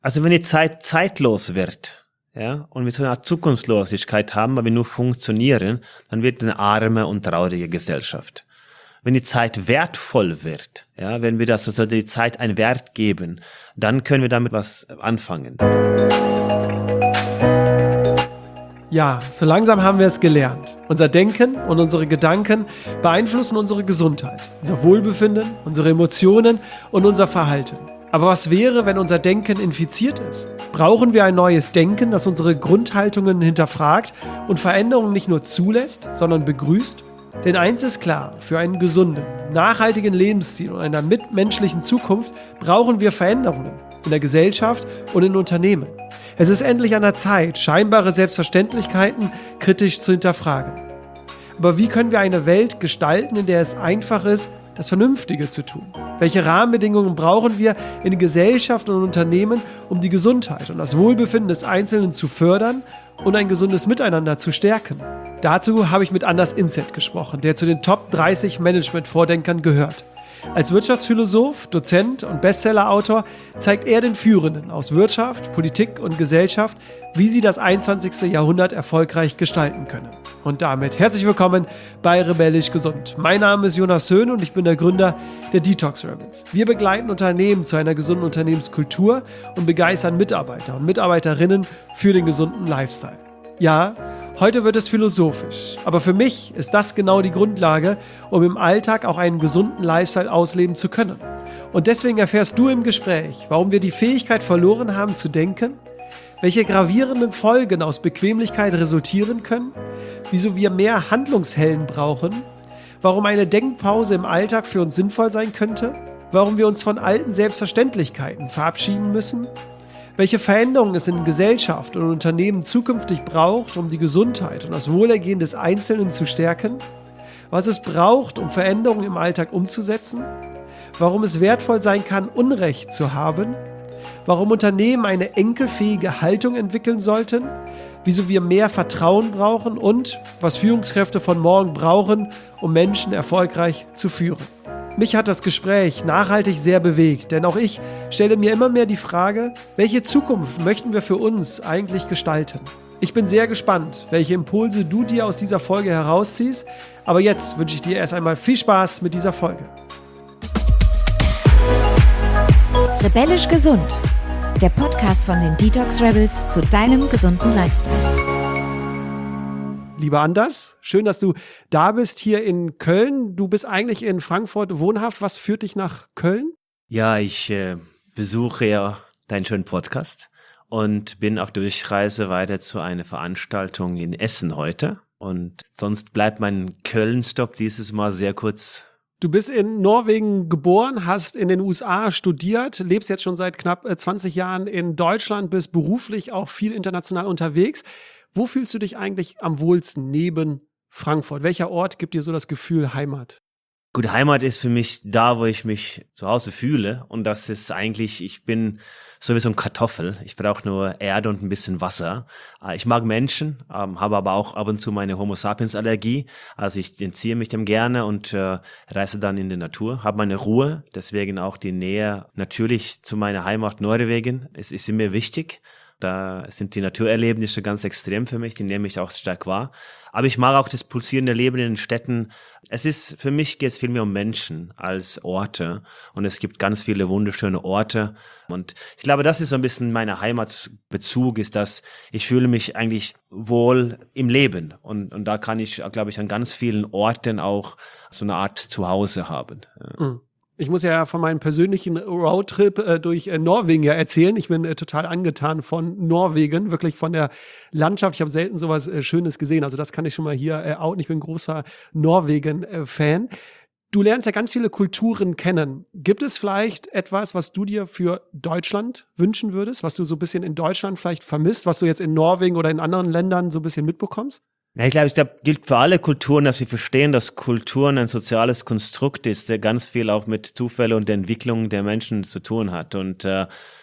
Also wenn die Zeit zeitlos wird, ja, und wir so eine Art Zukunftslosigkeit haben, weil wir nur funktionieren, dann wird eine arme und traurige Gesellschaft. Wenn die Zeit wertvoll wird, ja, wenn wir das sozusagen die Zeit einen Wert geben, dann können wir damit was anfangen. Ja, so langsam haben wir es gelernt. Unser Denken und unsere Gedanken beeinflussen unsere Gesundheit, unser Wohlbefinden, unsere Emotionen und unser Verhalten. Aber was wäre, wenn unser Denken infiziert ist? Brauchen wir ein neues Denken, das unsere Grundhaltungen hinterfragt und Veränderungen nicht nur zulässt, sondern begrüßt? Denn eins ist klar, für einen gesunden, nachhaltigen Lebensstil und einer mitmenschlichen Zukunft brauchen wir Veränderungen in der Gesellschaft und in Unternehmen. Es ist endlich an der Zeit, scheinbare Selbstverständlichkeiten kritisch zu hinterfragen. Aber wie können wir eine Welt gestalten, in der es einfach ist, das Vernünftige zu tun? Welche Rahmenbedingungen brauchen wir in Gesellschaft und Unternehmen, um die Gesundheit und das Wohlbefinden des Einzelnen zu fördern und ein gesundes Miteinander zu stärken? Dazu habe ich mit Anders Inset gesprochen, der zu den Top 30 Management-Vordenkern gehört. Als Wirtschaftsphilosoph, Dozent und Bestsellerautor zeigt er den Führenden aus Wirtschaft, Politik und Gesellschaft, wie sie das 21. Jahrhundert erfolgreich gestalten können. Und damit herzlich willkommen bei Rebellisch Gesund. Mein Name ist Jonas Höhn und ich bin der Gründer der Detox Rebels. Wir begleiten Unternehmen zu einer gesunden Unternehmenskultur und begeistern Mitarbeiter und Mitarbeiterinnen für den gesunden Lifestyle. Ja, heute wird es philosophisch, aber für mich ist das genau die Grundlage, um im Alltag auch einen gesunden Lifestyle ausleben zu können. Und deswegen erfährst du im Gespräch, warum wir die Fähigkeit verloren haben zu denken, welche gravierenden Folgen aus Bequemlichkeit resultieren können, wieso wir mehr Handlungshelden brauchen, warum eine Denkpause im Alltag für uns sinnvoll sein könnte, warum wir uns von alten Selbstverständlichkeiten verabschieden müssen, welche Veränderungen es in Gesellschaft und Unternehmen zukünftig braucht, um die Gesundheit und das Wohlergehen des Einzelnen zu stärken, was es braucht, um Veränderungen im Alltag umzusetzen, warum es wertvoll sein kann, Unrecht zu haben, warum Unternehmen eine enkelfähige Haltung entwickeln sollten, wieso wir mehr Vertrauen brauchen und was Führungskräfte von morgen brauchen, um Menschen erfolgreich zu führen. Mich hat das Gespräch nachhaltig sehr bewegt, denn auch ich stelle mir immer mehr die Frage, welche Zukunft möchten wir für uns eigentlich gestalten? Ich bin sehr gespannt, welche Impulse du dir aus dieser Folge herausziehst, aber jetzt wünsche ich dir erst einmal viel Spaß mit dieser Folge. Rebellisch Gesund, der Podcast von den Detox Rebels zu deinem gesunden Lifestyle. Lieber Anders, schön, dass du da bist hier in Köln. Du bist eigentlich in Frankfurt wohnhaft. Was führt dich nach Köln? Ja, ich besuche ja deinen schönen Podcast und bin auf Durchreise weiter zu einer Veranstaltung in Essen heute. Und sonst bleibt mein Köln-Stopp dieses Mal sehr kurz. Du bist in Norwegen geboren, hast in den USA studiert, lebst jetzt schon seit knapp 20 Jahren in Deutschland, bist beruflich auch viel international unterwegs. Wo fühlst du dich eigentlich am wohlsten neben Frankfurt? Welcher Ort gibt dir so das Gefühl Heimat? Gut, Heimat ist für mich da, wo ich mich zu Hause fühle. Und das ist eigentlich, ich bin sowieso ein Kartoffel. Ich brauche nur Erde und ein bisschen Wasser. Ich mag Menschen, habe aber auch ab und zu meine Homo sapiens Allergie. Also ich entziehe mich dem gerne und reise dann in die Natur, habe meine Ruhe. Deswegen auch die Nähe natürlich zu meiner Heimat Norwegen. Es ist mir wichtig. Da sind die Naturerlebnisse ganz extrem für mich, die nehme ich auch stark wahr. Aber ich mag auch das pulsierende Leben in den Städten. Für mich geht es viel mehr um Menschen als Orte. Und es gibt ganz viele wunderschöne Orte. Und ich glaube, das ist so ein bisschen mein Heimatbezug, ist, dass ich fühle mich eigentlich wohl im Leben. Und da kann ich, glaube ich, an ganz vielen Orten auch so eine Art Zuhause haben. Mhm. Ich muss ja von meinem persönlichen Roadtrip durch Norwegen ja erzählen. Ich bin total angetan von Norwegen, wirklich von der Landschaft. Ich habe selten sowas Schönes gesehen. Also das kann ich schon mal hier outen. Ich bin großer Norwegen-Fan. Du lernst ja ganz viele Kulturen kennen. Gibt es vielleicht etwas, was du dir für Deutschland wünschen würdest, was du so ein bisschen in Deutschland vielleicht vermisst, was du jetzt in Norwegen oder in anderen Ländern so ein bisschen mitbekommst? Ja, ich glaube, gilt für alle Kulturen, dass wir verstehen, dass Kulturen ein soziales Konstrukt ist, der ganz viel auch mit Zufällen und der Entwicklung der Menschen zu tun hat. Und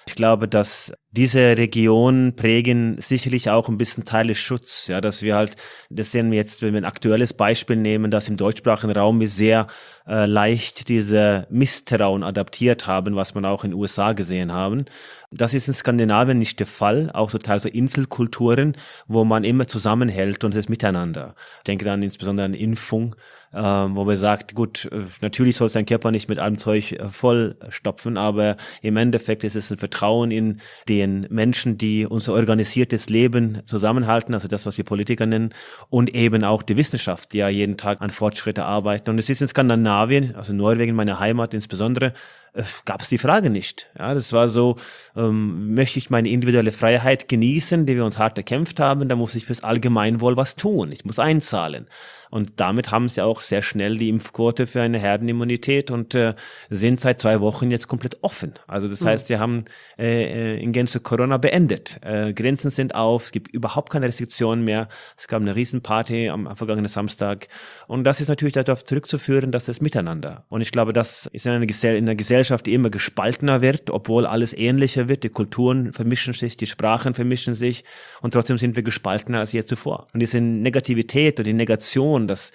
Ich glaube, dass diese Regionen prägen sicherlich auch ein bisschen Teil des Schutzes, ja, dass wir halt, das sehen wir jetzt, wenn wir ein aktuelles Beispiel nehmen, dass im deutschsprachigen Raum wir sehr leicht diese Misstrauen adaptiert haben, was man auch in den USA gesehen haben. Das ist in Skandinavien nicht der Fall, auch so Teil so Inselkulturen, wo man immer zusammenhält und es miteinander. Ich denke dann insbesondere an Impfung, wo man sagt, gut, natürlich soll sein Körper nicht mit allem Zeug vollstopfen, aber im Endeffekt ist es ein Vertrauen in den Menschen, die unser organisiertes Leben zusammenhalten, also das, was wir Politiker nennen, und eben auch die Wissenschaft, die ja jeden Tag an Fortschritte arbeiten. Und es ist in Skandinavien, also Norwegen, meine Heimat insbesondere, gab es die Frage nicht. Ja, das war so, möchte ich meine individuelle Freiheit genießen, die wir uns hart erkämpft haben, dann muss ich fürs Allgemeinwohl was tun. Ich muss einzahlen. Und damit haben sie auch sehr schnell die Impfquote für eine Herdenimmunität und sind seit 2 Wochen jetzt komplett offen. Also das heißt, sie haben in Gänze Corona beendet. Grenzen sind auf, es gibt überhaupt keine Restriktionen mehr. Es gab eine Riesenparty am vergangenen Samstag. Und das ist natürlich darauf zurückzuführen, dass das Miteinander. Und ich glaube, das ist in einer Gesellschaft, die immer gespaltener wird, obwohl alles ähnlicher wird. Die Kulturen vermischen sich, die Sprachen vermischen sich und trotzdem sind wir gespaltener als je zuvor. Und diese Negativität oder die Negation, das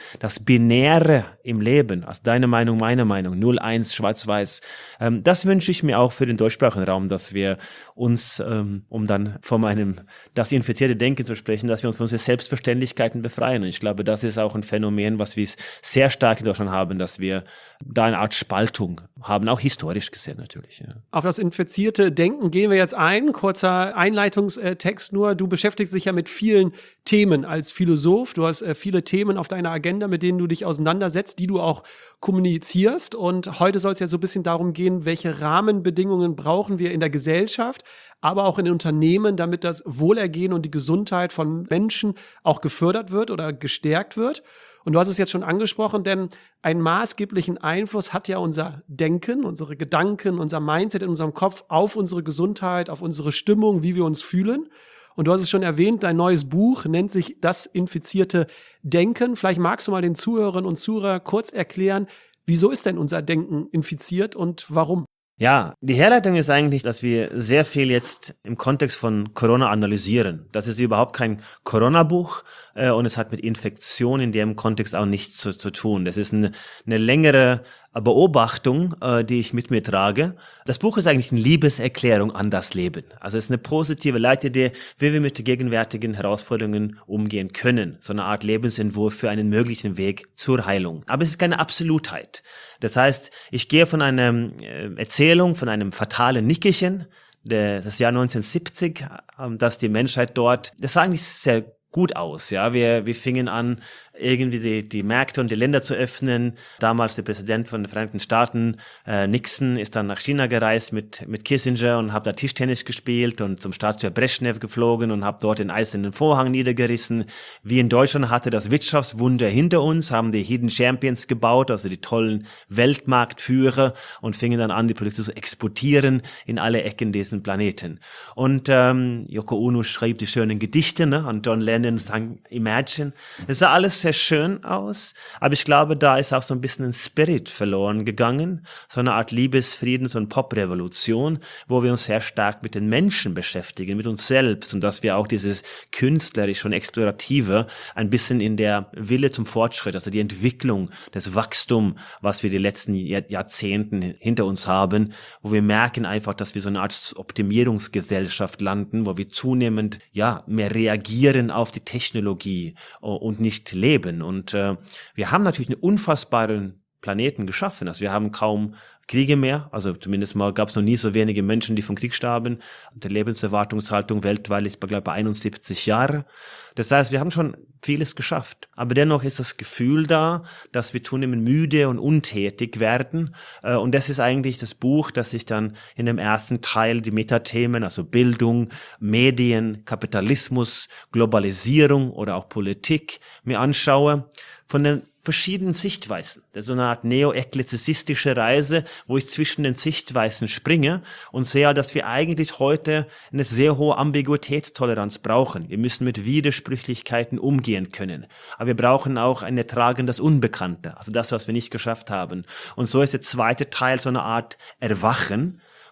Binäre im Leben, also deine Meinung, meine Meinung, 0-1, schwarz-weiß, das wünsche ich mir auch für den deutschsprachigen Raum, dass wir uns, um dann von das infizierte Denken zu sprechen, dass wir uns von unseren Selbstverständlichkeiten befreien. Und ich glaube, das ist auch ein Phänomen, was wir sehr stark in Deutschland haben, dass wir da eine Art Spaltung haben, auch historisch gesehen natürlich. Ja. Auf das infizierte Denken gehen wir jetzt ein. Kurzer Einleitungstext nur. Du beschäftigst dich ja mit vielen Themen als Philosoph. Du hast viele Themen auf deiner Agenda, mit denen du dich auseinandersetzt, die du auch kommunizierst. Und heute soll es ja so ein bisschen darum gehen, welche Rahmenbedingungen brauchen wir in der Gesellschaft, aber auch in den Unternehmen, damit das Wohlergehen und die Gesundheit von Menschen auch gefördert wird oder gestärkt wird. Und du hast es jetzt schon angesprochen, denn einen maßgeblichen Einfluss hat ja unser Denken, unsere Gedanken, unser Mindset in unserem Kopf auf unsere Gesundheit, auf unsere Stimmung, wie wir uns fühlen. Und du hast es schon erwähnt, dein neues Buch nennt sich Das infizierte Denken. Vielleicht magst du mal den Zuhörerinnen und Zuhörern kurz erklären, wieso ist denn unser Denken infiziert und warum? Ja, die Herleitung ist eigentlich, dass wir sehr viel jetzt im Kontext von Corona analysieren. Das ist überhaupt kein Corona-Buch und es hat mit Infektion in dem Kontext auch nichts zu tun. Das ist eine längere Beobachtung, die ich mit mir trage. Das Buch ist eigentlich eine Liebeserklärung an das Leben. Also es ist eine positive Leitidee, wie wir mit den gegenwärtigen Herausforderungen umgehen können. So eine Art Lebensentwurf für einen möglichen Weg zur Heilung. Aber es ist keine Absolutheit. Das heißt, ich gehe von einer Erzählung, von einem fatalen Nickerchen, das Jahr 1970, dass die Menschheit dort, das sah eigentlich sehr gut aus, ja. Wir fingen an, irgendwie die Märkte und die Länder zu öffnen. Damals der Präsident von den Vereinigten Staaten, Nixon, ist dann nach China gereist mit Kissinger und hat da Tischtennis gespielt und zum Staatschef Brezhnev geflogen und hat dort den eisernen Vorhang niedergerissen. Wir in Deutschland hatte das Wirtschaftswunder hinter uns, haben die Hidden Champions gebaut, also die tollen Weltmarktführer und fingen dann an, die Produkte zu exportieren in alle Ecken diesen Planeten. Und Yoko Ono schrieb die schönen Gedichte, ne? Und John Lennon sang Imagine. Es sah alles sehr schön aus, aber ich glaube, da ist auch so ein bisschen ein Spirit verloren gegangen, so eine Art Liebesfriedens- und Pop-Revolution, wo wir uns sehr stark mit den Menschen beschäftigen, mit uns selbst und dass wir auch dieses künstlerische und explorative ein bisschen in der Wille zum Fortschritt, also die Entwicklung, das Wachstum, was wir die letzten Jahrzehnten hinter uns haben, wo wir merken einfach, dass wir so eine Art Optimierungsgesellschaft landen, wo wir zunehmend mehr reagieren auf die Technologie und nicht leben. Und wir haben natürlich einen unfassbaren Planeten geschaffen. Also wir haben kaum Kriege mehr, also zumindest mal gab es noch nie so wenige Menschen, die vom Krieg starben. Die Lebenserwartungshaltung weltweit ist, glaube ich, bei 71 Jahren. Das heißt, wir haben schon vieles geschafft. Aber dennoch ist das Gefühl da, dass wir zunehmend müde und untätig werden. Und das ist eigentlich das Buch, das ich dann in dem ersten Teil die Metathemen, also Bildung, Medien, Kapitalismus, Globalisierung oder auch Politik mir anschaue, von den verschiedenen Sichtweisen. Das ist so eine Art neo-ekklesiastische Reise, wo ich zwischen den Sichtweisen springe und sehe, dass wir eigentlich heute eine sehr hohe Ambiguitätstoleranz brauchen. Wir müssen mit Widersprüchlichkeiten umgehen können. Aber wir brauchen auch ein Ertragen das Unbekannte, also das, was wir nicht geschafft haben. Und so ist der zweite Teil so eine Art Erwachen,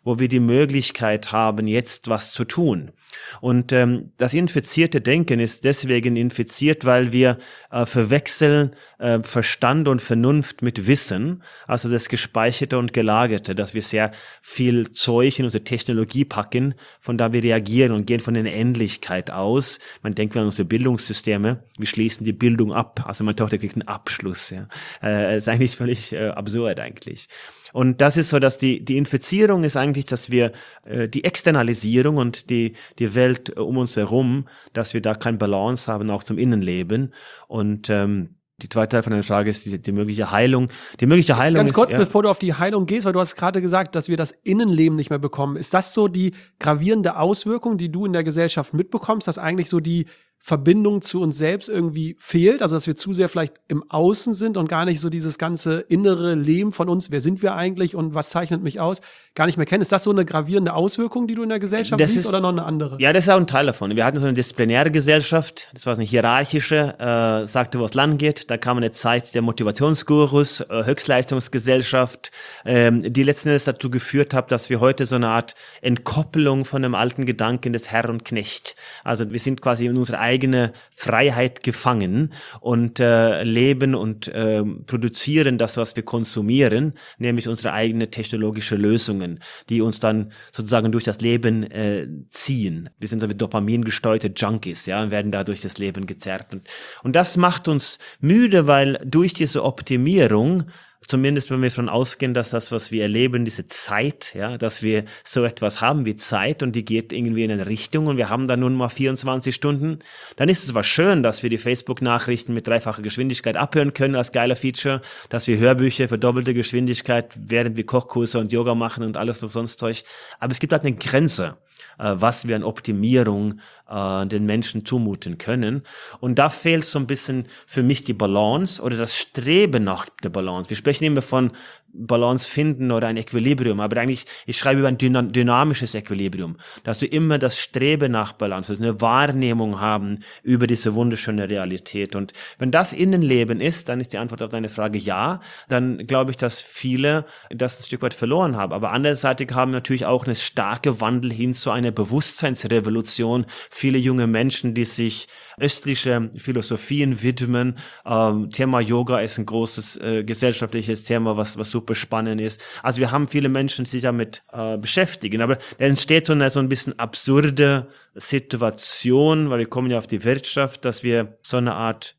wo wir die Möglichkeit haben, jetzt was zu tun. Und das infizierte Denken ist deswegen infiziert, weil wir verwechseln Verstand und Vernunft mit Wissen, also das Gespeicherte und Gelagerte, dass wir sehr viel Zeug in unsere Technologie packen, von da wir reagieren und gehen von der Endlichkeit aus. Man denkt an unsere Bildungssysteme, wir schließen die Bildung ab, also meine Tochter kriegt einen Abschluss. Ja. Ist eigentlich völlig absurd eigentlich. Und das ist so, dass die Infizierung ist eigentlich, dass wir die Externalisierung und die Welt um uns herum, dass wir da keine Balance haben, auch zum Innenleben. Und die zweite Teil von der Frage ist die mögliche Heilung. Die mögliche Heilung Ganz kurz, ist, bevor du auf die Heilung gehst, weil du hast gerade gesagt, dass wir das Innenleben nicht mehr bekommen. Ist das so die gravierende Auswirkung, die du in der Gesellschaft mitbekommst, dass eigentlich so die Verbindung zu uns selbst irgendwie fehlt, also dass wir zu sehr vielleicht im Außen sind und gar nicht so dieses ganze innere Leben von uns, wer sind wir eigentlich und was zeichnet mich aus, gar nicht mehr kennen. Ist das so eine gravierende Auswirkung, die du in der Gesellschaft siehst oder noch eine andere? Ja, das ist auch ein Teil davon. Wir hatten so eine disziplinäre Gesellschaft, das war eine hierarchische, sagte, wo es lang geht. Da kam eine Zeit der Motivationsgurus, Höchstleistungsgesellschaft, die letzten Endes dazu geführt hat, dass wir heute so eine Art Entkoppelung von dem alten Gedanken des Herr und Knecht. Also wir sind quasi in unserer eigene Freiheit gefangen und leben und produzieren das, was wir konsumieren, nämlich unsere eigene technologische Lösungen, die uns dann sozusagen durch das Leben ziehen. Wir sind so wie dopamingesteuerte Junkies, ja, und werden da durch das Leben gezerrt. Und das macht uns müde, weil durch diese Optimierung, zumindest wenn wir davon ausgehen, dass das, was wir erleben, diese Zeit, ja, dass wir so etwas haben wie Zeit und die geht irgendwie in eine Richtung und wir haben dann nun mal 24 Stunden, dann ist es zwar schön, dass wir die Facebook-Nachrichten mit dreifacher Geschwindigkeit abhören können als geiler Feature, dass wir Hörbücher für doppelte Geschwindigkeit, während wir Kochkurse und Yoga machen und alles noch sonst Zeug, aber es gibt halt eine Grenze, was wir an Optimierung den Menschen zumuten können. Und da fehlt so ein bisschen für mich die Balance oder das Streben nach der Balance. Wir sprechen immer von Balance finden oder ein Equilibrium, aber eigentlich, ich schreibe über ein dynamisches Equilibrium, dass du immer das Streben nach Balance, also eine Wahrnehmung haben über diese wunderschöne Realität. Und wenn das Innenleben ist, dann ist die Antwort auf deine Frage ja, dann glaube ich, dass viele das ein Stück weit verloren haben. Aber anderseitig haben natürlich auch eine starke Wandel hin zu einer Bewusstseinsrevolution. Viele junge Menschen, die sich östliche Philosophien widmen. Thema Yoga ist ein großes gesellschaftliches Thema, was super spannend ist. Also wir haben viele Menschen, die sich damit beschäftigen. Aber da entsteht so ein bisschen absurde Situation, weil wir kommen ja auf die Wirtschaft, dass wir so eine Art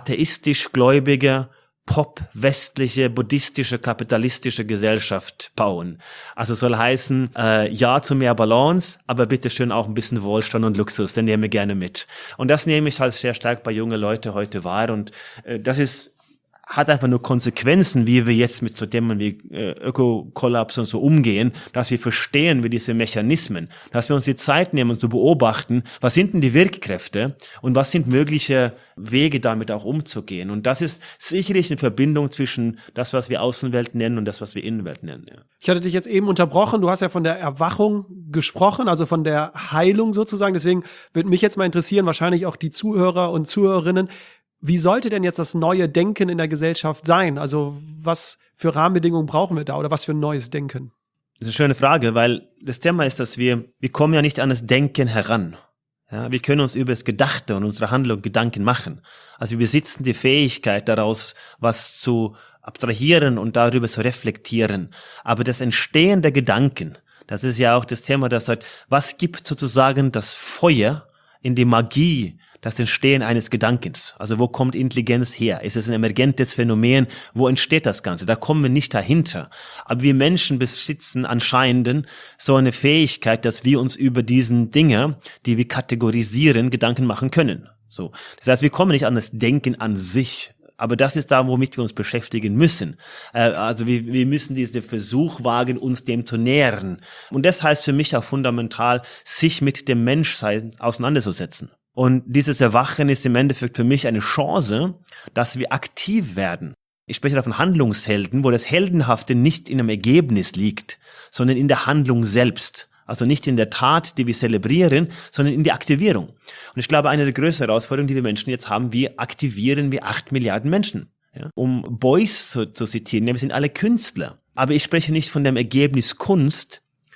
atheistisch-gläubige pop-westliche, buddhistische, kapitalistische Gesellschaft bauen. Also soll heißen, ja zu mehr Balance, aber bitte schön auch ein bisschen Wohlstand und Luxus, den nehmen wir gerne mit. Und das nehme ich halt sehr stark bei jungen Leuten heute wahr und das hat einfach nur Konsequenzen, wie wir jetzt mit so Themen wie Ökokollaps und so umgehen, dass wir verstehen, wie diese Mechanismen, dass wir uns die Zeit nehmen, uns zu beobachten, was sind denn die Wirkkräfte und was sind mögliche Wege, damit auch umzugehen. Und das ist sicherlich eine Verbindung zwischen das, was wir Außenwelt nennen und das, was wir Innenwelt nennen. Ja. Ich hatte dich jetzt eben unterbrochen, du hast ja von der Erwachung gesprochen, also von der Heilung sozusagen, deswegen würde mich jetzt mal interessieren, wahrscheinlich auch die Zuhörer und Zuhörerinnen, wie sollte denn jetzt das neue Denken in der Gesellschaft sein? Also was für Rahmenbedingungen brauchen wir da oder was für ein neues Denken? Das ist eine schöne Frage, weil das Thema ist, dass wir kommen ja nicht an das Denken heran. Ja, wir können uns über das Gedachte und unsere Handlung Gedanken machen. Also wir besitzen die Fähigkeit daraus, was zu abstrahieren und darüber zu reflektieren. Aber das Entstehen der Gedanken, das ist ja auch das Thema, das sagt, was gibt sozusagen das Feuer in die Magie, das Entstehen eines Gedankens. Also wo kommt Intelligenz her? Ist es ein emergentes Phänomen? Wo entsteht das Ganze? Da kommen wir nicht dahinter. Aber wir Menschen besitzen anscheinend so eine Fähigkeit, dass wir uns über diesen Dinge, die wir kategorisieren, Gedanken machen können. So. Das heißt, wir kommen nicht an das Denken an sich. Aber das ist da, womit wir uns beschäftigen müssen. Also wir müssen diesen Versuch wagen, uns dem zu nähern. Und das heißt für mich auch fundamental, sich mit dem Menschsein auseinanderzusetzen. Und dieses Erwachen ist im Endeffekt für mich eine Chance, dass wir aktiv werden. Ich spreche da von Handlungshelden, wo das Heldenhafte nicht in einem Ergebnis liegt, sondern in der Handlung selbst. Also nicht in der Tat, die wir zelebrieren, sondern in der Aktivierung. Und ich glaube, eine der größten Herausforderungen, die wir Menschen jetzt haben, wie aktivieren wir 8 Milliarden Menschen? Ja? Um Beuys zu zitieren, wir sind alle Künstler. Aber ich spreche nicht von dem Ergebnis Kunst,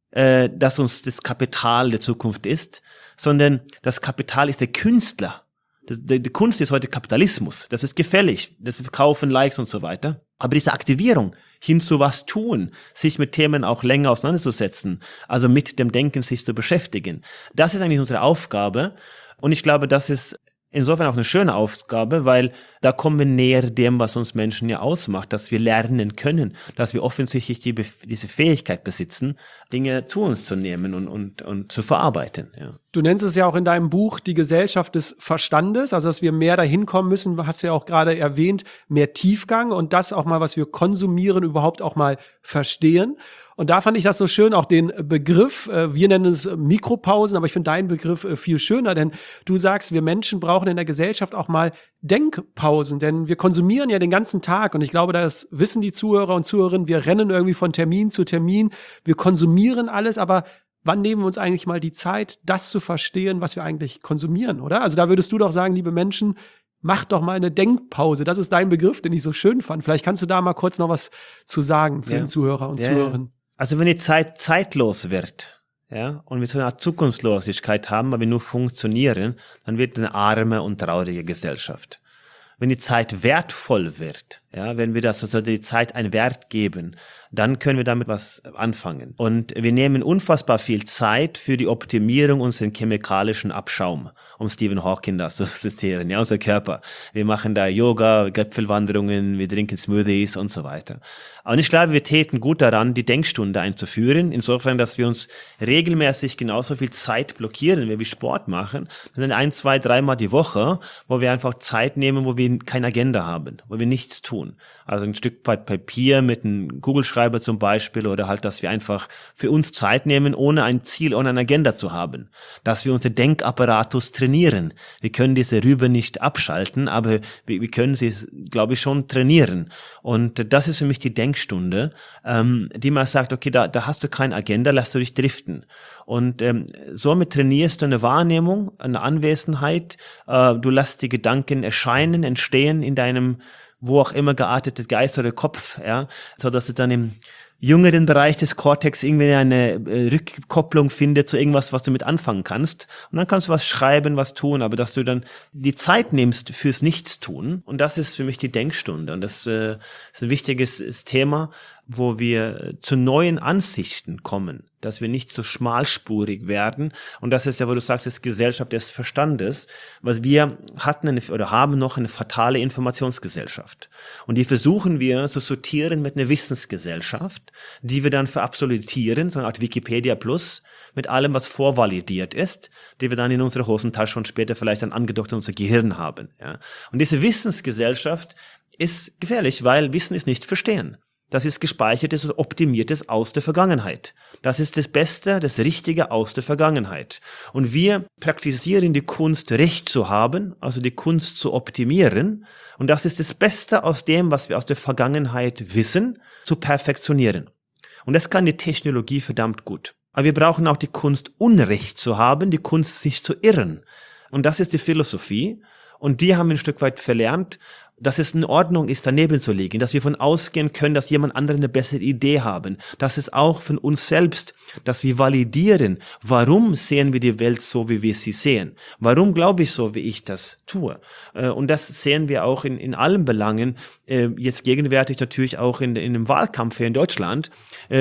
dass uns das Kapital der Zukunft ist, sondern das Kapital ist der Künstler. Die Kunst ist heute Kapitalismus. Das ist gefällig. Das Verkaufen, Likes und so weiter. Aber diese Aktivierung hin zu was tun, sich mit Themen auch länger auseinanderzusetzen, also mit dem Denken sich zu beschäftigen, das ist eigentlich unsere Aufgabe. Und ich glaube, das ist insofern auch eine schöne Aufgabe, weil da kommen wir näher dem, was uns Menschen ja ausmacht, dass wir lernen können, dass wir offensichtlich diese Fähigkeit besitzen, Dinge zu uns zu nehmen und zu verarbeiten. Ja. Du nennst es ja auch in deinem Buch die Gesellschaft des Verstandes, also dass wir mehr dahin kommen müssen, hast du ja auch gerade erwähnt, mehr Tiefgang und das auch mal, was wir konsumieren, überhaupt auch mal verstehen. Und da fand ich das so schön, auch den Begriff, wir nennen es Mikropausen, aber ich finde deinen Begriff viel schöner, denn du sagst, wir Menschen brauchen in der Gesellschaft auch mal Denkpausen, denn wir konsumieren ja den ganzen Tag und ich glaube, das wissen die Zuhörer und Zuhörerinnen, wir rennen irgendwie von Termin zu Termin, wir konsumieren alles, aber wann nehmen wir uns eigentlich mal die Zeit, das zu verstehen, was wir eigentlich konsumieren, oder? Also da würdest du doch sagen, liebe Menschen, mach doch mal eine Denkpause. Das ist dein Begriff, den ich so schön fand. Vielleicht kannst du da mal kurz noch was zu sagen zu den Zuhörer und Zuhörerinnen. Also wenn die Zeit zeitlos wird, ja, und wir so eine Art Zukunftslosigkeit haben, weil wir nur funktionieren, dann wird eine arme und traurige Gesellschaft. Wenn die Zeit wertvoll wird, ja, wenn wir das sozusagen die Zeit einen Wert geben, dann können wir damit was anfangen. Und wir nehmen unfassbar viel Zeit für die Optimierung unseres chemikalischen Abschaum, um Stephen Hawking das zu zitieren, ja, unser Körper. Wir machen da Yoga, Gipfelwanderungen, wir trinken Smoothies und so weiter. Und ich glaube, wir täten gut daran, die Denkstunde einzuführen, insofern, dass wir uns regelmäßig genauso viel Zeit blockieren, wenn wir Sport machen, dann 1, 2, 3 Mal die Woche, wo wir einfach Zeit nehmen, wo wir keine Agenda haben, wo wir nichts tun. Also ein Stück Papier mit einem Kugelschreiber zum Beispiel oder halt, dass wir einfach für uns Zeit nehmen, ohne ein Ziel, ohne eine Agenda zu haben. Dass wir unser Denkapparatus trainieren. Wir können diese Rübe nicht abschalten, aber wir können sie, glaube ich, schon trainieren. Und das ist für mich die Denkstunde, die mal sagt, okay, da hast du keine Agenda, lass du dich driften. Und somit trainierst du eine Wahrnehmung, eine Anwesenheit, du lässt die Gedanken erscheinen, entstehen in deinem wo auch immer geartete Geist oder Kopf, ja, so dass du dann im jüngeren Bereich des Cortex irgendwie eine Rückkopplung findet zu irgendwas, was du mit anfangen kannst. Und dann kannst du was schreiben, was tun, aber dass du dann die Zeit nimmst fürs Nichtstun. Und das ist für mich die Denkstunde. Und das ist ein wichtiges Thema, wo wir zu neuen Ansichten kommen, dass wir nicht so schmalspurig werden. Und das ist ja, wo du sagst, das Gesellschaft des Verstandes, was wir hatten oder haben noch eine fatale Informationsgesellschaft. Und die versuchen wir zu sortieren mit einer Wissensgesellschaft, die wir dann verabsolutieren, so eine Art Wikipedia Plus, mit allem, was vorvalidiert ist, die wir dann in unserer Hosentasche und später vielleicht dann angedockt in unser Gehirn haben. Ja. Und diese Wissensgesellschaft ist gefährlich, weil Wissen ist nicht verstehen. Das ist gespeichertes und optimiertes aus der Vergangenheit. Das ist das Beste, das Richtige aus der Vergangenheit. Und wir praktizieren die Kunst, Recht zu haben, also die Kunst zu optimieren. Und das ist das Beste aus dem, was wir aus der Vergangenheit wissen, zu perfektionieren. Und das kann die Technologie verdammt gut. Aber wir brauchen auch die Kunst, Unrecht zu haben, die Kunst, sich zu irren. Und das ist die Philosophie. Und die haben wir ein Stück weit verlernt, dass es in Ordnung ist, daneben zu liegen, dass wir von ausgehen können, dass jemand andere eine bessere Idee haben, dass es auch von uns selbst, dass wir validieren, warum sehen wir die Welt so, wie wir sie sehen, warum glaube ich so, wie ich das tue. Und das sehen wir auch in allen Belangen, jetzt gegenwärtig natürlich auch in dem Wahlkampf hier in Deutschland,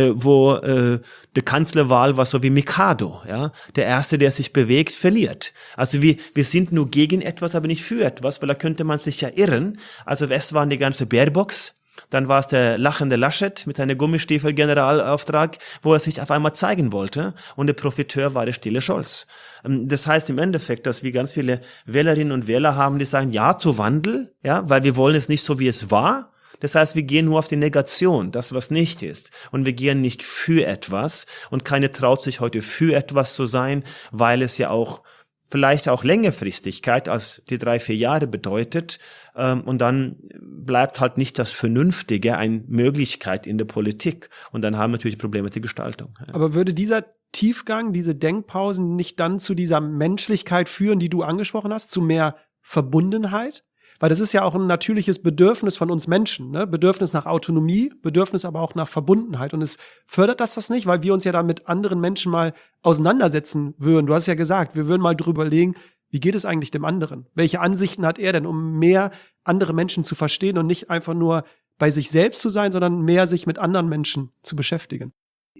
wo die Kanzlerwahl war so wie Mikado, ja, der Erste, der sich bewegt, verliert. Also wir sind nur gegen etwas, aber nicht für etwas, weil da könnte man sich ja irren. Also erst waren die ganze Baerbocks, dann war es der lachende Laschet mit seinem Gummistiefel-Generalauftrag, wo er sich auf einmal zeigen wollte, und der Profiteur war der stille Scholz. Das heißt im Endeffekt, dass wir ganz viele Wählerinnen und Wähler haben, die sagen Ja zu Wandel, ja, weil wir wollen es nicht so, wie es war. Das heißt, wir gehen nur auf die Negation, das, was nicht ist. Und wir gehen nicht für etwas, und keiner traut sich heute für etwas zu sein, weil es ja auch vielleicht auch Längerfristigkeit als die 3-4 Jahre bedeutet, und dann bleibt halt nicht das Vernünftige eine Möglichkeit in der Politik, und dann haben wir natürlich Probleme mit der Gestaltung. Ja. Aber würde dieser Tiefgang, diese Denkpausen nicht dann zu dieser Menschlichkeit führen, die du angesprochen hast, zu mehr Verbundenheit? Weil das ist ja auch ein natürliches Bedürfnis von uns Menschen, ne? Bedürfnis nach Autonomie, Bedürfnis aber auch nach Verbundenheit. Und es fördert das nicht, weil wir uns ja dann mit anderen Menschen mal auseinandersetzen würden. Du hast ja gesagt, wir würden mal drüber überlegen, wie geht es eigentlich dem anderen? Welche Ansichten hat er denn, um mehr andere Menschen zu verstehen und nicht einfach nur bei sich selbst zu sein, sondern mehr sich mit anderen Menschen zu beschäftigen?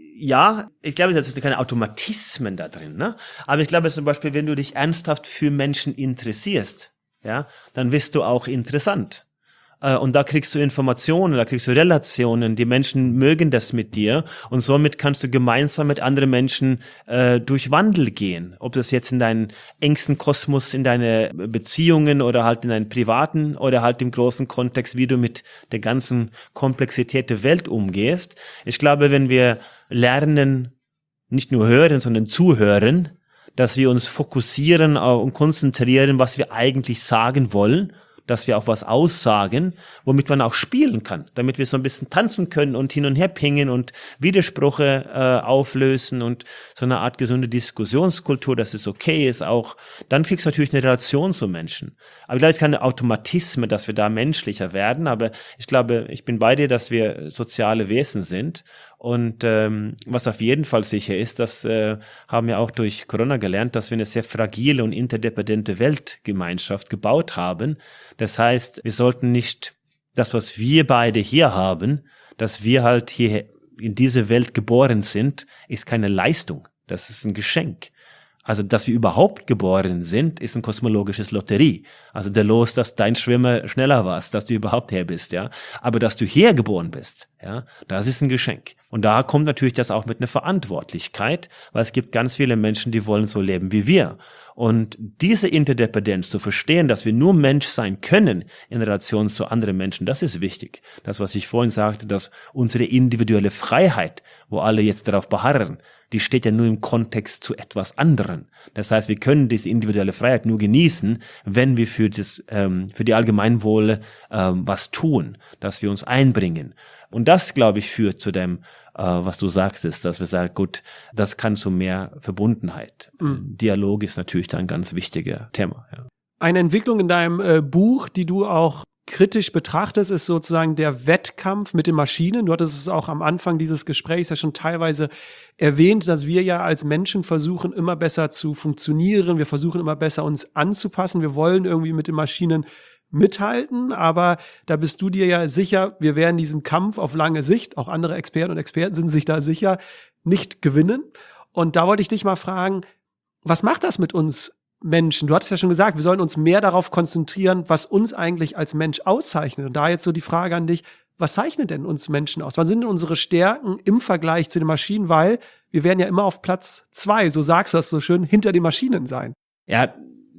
Ja, ich glaube, das sind keine Automatismen da drin, ne? Aber ich glaube zum Beispiel, wenn du dich ernsthaft für Menschen interessierst, ja, dann wirst du auch interessant. Und da kriegst du Informationen, da kriegst du Relationen, die Menschen mögen das mit dir und somit kannst du gemeinsam mit anderen Menschen durch Wandel gehen. Ob das jetzt in deinen engsten Kosmos, in deine Beziehungen oder halt in deinen privaten oder halt im großen Kontext, wie du mit der ganzen Komplexität der Welt umgehst. Ich glaube, wenn wir lernen, nicht nur hören, sondern zuhören, dass wir uns fokussieren und konzentrieren, was wir eigentlich sagen wollen, dass wir auch was aussagen, womit man auch spielen kann, damit wir so ein bisschen tanzen können und hin und her pingen und Widersprüche auflösen und so eine Art gesunde Diskussionskultur, dass es okay ist auch. Dann kriegst du natürlich eine Relation zu Menschen. Aber ich glaube, es ist keine Automatismen, dass wir da menschlicher werden, aber ich glaube, ich bin bei dir, dass wir soziale Wesen sind. Und was auf jeden Fall sicher ist, das haben wir auch durch Corona gelernt, dass wir eine sehr fragile und interdependente Weltgemeinschaft gebaut haben. Das heißt, wir sollten nicht das, was wir beide hier haben, dass wir halt hier in diese Welt geboren sind, ist keine Leistung. Das ist ein Geschenk. Also, dass wir überhaupt geboren sind, ist ein kosmologisches Lotterie. Also der Los, dass dein Schwimmer schneller warst, dass du überhaupt her bist, ja. Aber dass du hier geboren bist, ja, das ist ein Geschenk. Und da kommt natürlich das auch mit einer Verantwortlichkeit, weil es gibt ganz viele Menschen, die wollen so leben wie wir. Und diese Interdependenz zu verstehen, dass wir nur Mensch sein können in Relation zu anderen Menschen, das ist wichtig. Das, was ich vorhin sagte, dass unsere individuelle Freiheit, wo alle jetzt darauf beharren, die steht ja nur im Kontext zu etwas anderem. Das heißt, wir können diese individuelle Freiheit nur genießen, wenn wir für die Allgemeinwohle was tun, dass wir uns einbringen. Und das, glaube ich, führt zu dem, was du sagst, ist, dass wir sagen, gut, das kann zu mehr Verbundenheit. Dialog ist natürlich dann ein ganz wichtiger Thema. Ja. Eine Entwicklung in deinem Buch, die du auch kritisch betrachtest, ist sozusagen der Wettkampf mit den Maschinen. Du hattest es auch am Anfang dieses Gesprächs ja schon teilweise erwähnt, dass wir ja als Menschen versuchen, immer besser zu funktionieren. Wir versuchen immer besser uns anzupassen. Wir wollen irgendwie mit den Maschinen mithalten, aber da bist du dir ja sicher, wir werden diesen Kampf auf lange Sicht, auch andere Experten und Experten sind sich da sicher, nicht gewinnen. Und da wollte ich dich mal fragen, was macht das mit uns Menschen? Du hattest ja schon gesagt, wir sollen uns mehr darauf konzentrieren, was uns eigentlich als Mensch auszeichnet. Und da jetzt so die Frage an dich, was zeichnet denn uns Menschen aus? Was sind denn unsere Stärken im Vergleich zu den Maschinen? Weil wir werden ja immer auf Platz 2, so sagst du das so schön, hinter den Maschinen sein. Ja,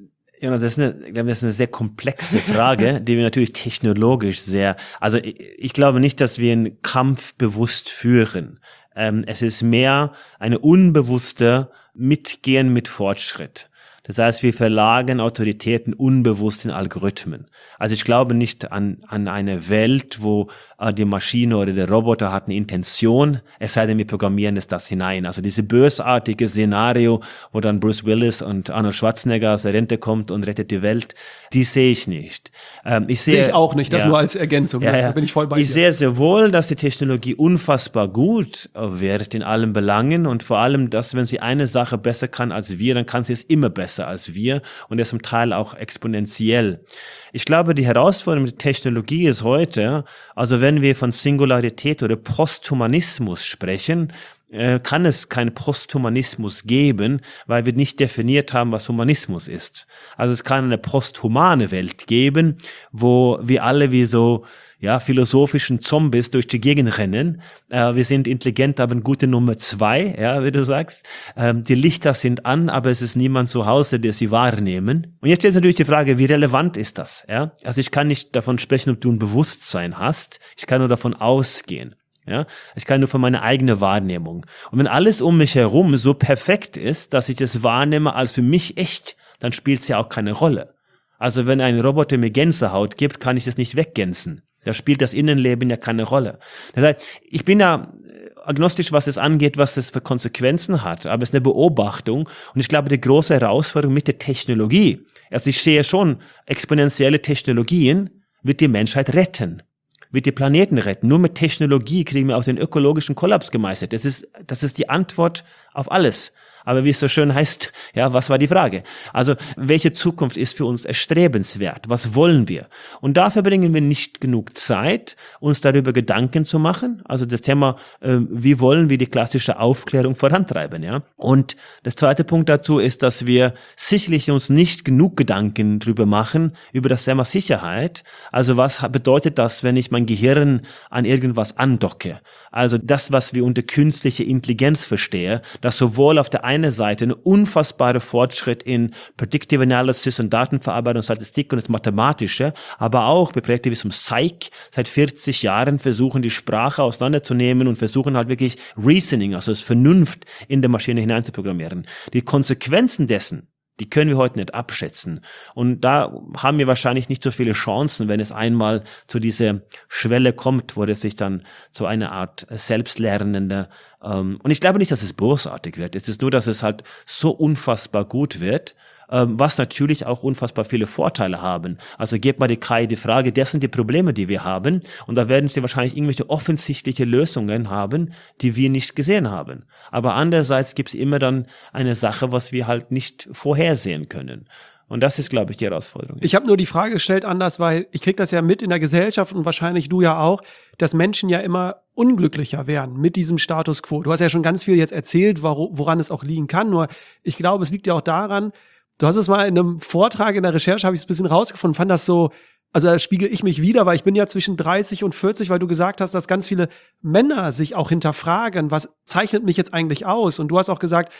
das ist eine sehr komplexe Frage, die wir natürlich technologisch also ich glaube nicht, dass wir einen Kampf bewusst führen. Es ist mehr eine unbewusste Mitgehen mit Fortschritt. Das heißt, wir verlagern Autoritäten unbewusst in Algorithmen. Also ich glaube nicht an eine Welt, wo die Maschine oder der Roboter hat eine Intention, es sei denn, wir programmieren das hinein. Also diese bösartige Szenario, wo dann Bruce Willis und Arnold Schwarzenegger aus der Rente kommt und rettet die Welt, die sehe ich nicht. Sehe ich auch nicht, das nur als Ergänzung. Ja. Da bin ich voll bei dir. Ich sehe sehr wohl, dass die Technologie unfassbar gut wird in allen Belangen und vor allem, dass wenn sie eine Sache besser kann als wir, dann kann sie es immer besser als wir und das zum Teil auch exponentiell. Ich glaube, die Herausforderung mit der Technologie ist heute, also wenn wir von Singularität oder Posthumanismus sprechen, kann es keinen Posthumanismus geben, weil wir nicht definiert haben, was Humanismus ist. Also es kann eine posthumane Welt geben, wo wir alle wie so philosophischen Zombies durch die Gegend rennen. Wir sind intelligent, aber eine gute Nummer 2, wie du sagst. Die Lichter sind an, aber es ist niemand zu Hause, der sie wahrnehmen. Und jetzt stellt sich natürlich die Frage, wie relevant ist das? Ja? Also ich kann nicht davon sprechen, ob du ein Bewusstsein hast. Ich kann nur davon ausgehen. Ja, ich kann nur von meiner eigenen Wahrnehmung. Und wenn alles um mich herum so perfekt ist, dass ich das wahrnehme als für mich echt, dann spielt es ja auch keine Rolle. Also wenn ein Roboter mir Gänsehaut gibt, kann ich das nicht weggänsen. Da spielt das Innenleben ja keine Rolle. Das heißt, ich bin ja agnostisch, was es angeht, was das für Konsequenzen hat. Aber es ist eine Beobachtung. Und ich glaube, die große Herausforderung mit der Technologie Also ich sehe schon, exponentielle Technologien wird die Menschheit retten, wird die Planeten retten. Nur mit Technologie kriegen wir auch den ökologischen Kollaps gemeistert. Das ist die Antwort auf alles. Aber wie es so schön heißt, ja, was war die Frage? Also, welche Zukunft ist für uns erstrebenswert? Was wollen wir? Und dafür bringen wir nicht genug Zeit, uns darüber Gedanken zu machen. Also das Thema, wie wollen wir die klassische Aufklärung vorantreiben, ja? Und das zweite Punkt dazu ist, dass wir sicherlich uns nicht genug Gedanken darüber machen, über das Thema Sicherheit. Also was bedeutet das, wenn ich mein Gehirn an irgendwas andocke? Also das, was wir unter künstliche Intelligenz verstehen, dass sowohl auf der einen Seite ein unfassbarer Fortschritt in Predictive Analysis und Datenverarbeitung, Statistik und das Mathematische, aber auch bei Projekten wie zum Psych seit 40 Jahren versuchen, die Sprache auseinanderzunehmen und versuchen halt wirklich Reasoning, also das Vernunft in der Maschine hineinzuprogrammieren. Die Konsequenzen dessen, die können wir heute nicht abschätzen. Und da haben wir wahrscheinlich nicht so viele Chancen, wenn es einmal zu dieser Schwelle kommt, wo es sich dann zu einer Art selbstlernender, und ich glaube nicht, dass es bösartig wird. Es ist nur, dass es halt so unfassbar gut wird, was natürlich auch unfassbar viele Vorteile haben. Also gebt mal die KI die Frage, das sind die Probleme, die wir haben, und da werden sie wahrscheinlich irgendwelche offensichtliche Lösungen haben, die wir nicht gesehen haben. Aber andererseits gibt es immer dann eine Sache, was wir halt nicht vorhersehen können. Und das ist, glaube ich, die Herausforderung. Ich habe nur die Frage gestellt anders, weil ich kriege das ja mit in der Gesellschaft und wahrscheinlich du ja auch, dass Menschen ja immer unglücklicher werden mit diesem Status quo. Du hast ja schon ganz viel jetzt erzählt, woran es auch liegen kann. Nur ich glaube, es liegt ja auch daran, du hast es mal in einem Vortrag in der Recherche, habe ich es ein bisschen rausgefunden, fand das so, also da spiegel ich mich wieder, weil ich bin ja zwischen 30 und 40, weil du gesagt hast, dass ganz viele Männer sich auch hinterfragen, was zeichnet mich jetzt eigentlich aus? Und du hast auch gesagt,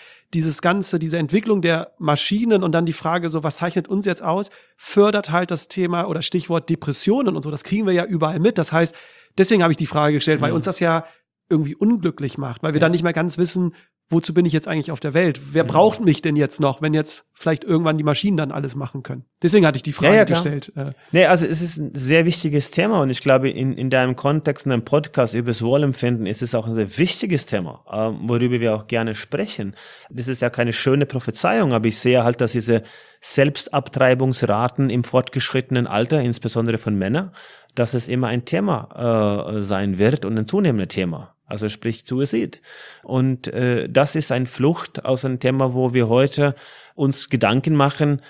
diese Entwicklung der Maschinen und dann die Frage so, was zeichnet uns jetzt aus, fördert halt das Thema oder Stichwort Depressionen und so, das kriegen wir ja überall mit. Das heißt, deswegen habe ich die Frage gestellt, weil uns das ja irgendwie unglücklich macht, weil wir dann nicht mehr ganz wissen, wozu bin ich jetzt eigentlich auf der Welt? Wer braucht mich denn jetzt noch, wenn jetzt vielleicht irgendwann die Maschinen dann alles machen können? Deswegen hatte ich die Frage gestellt. Nee, also es ist ein sehr wichtiges Thema und ich glaube, in deinem Kontext, in deinem Podcast über das Wohlempfinden ist es auch ein sehr wichtiges Thema, worüber wir auch gerne sprechen. Das ist ja keine schöne Prophezeiung, aber ich sehe halt, dass diese Selbstabtreibungsraten im fortgeschrittenen Alter, insbesondere von Männern, dass es immer ein Thema sein wird und ein zunehmendes Thema. Also sprich Suizid. Und das ist eine Flucht aus einem Thema, wo wir heute uns Gedanken machen,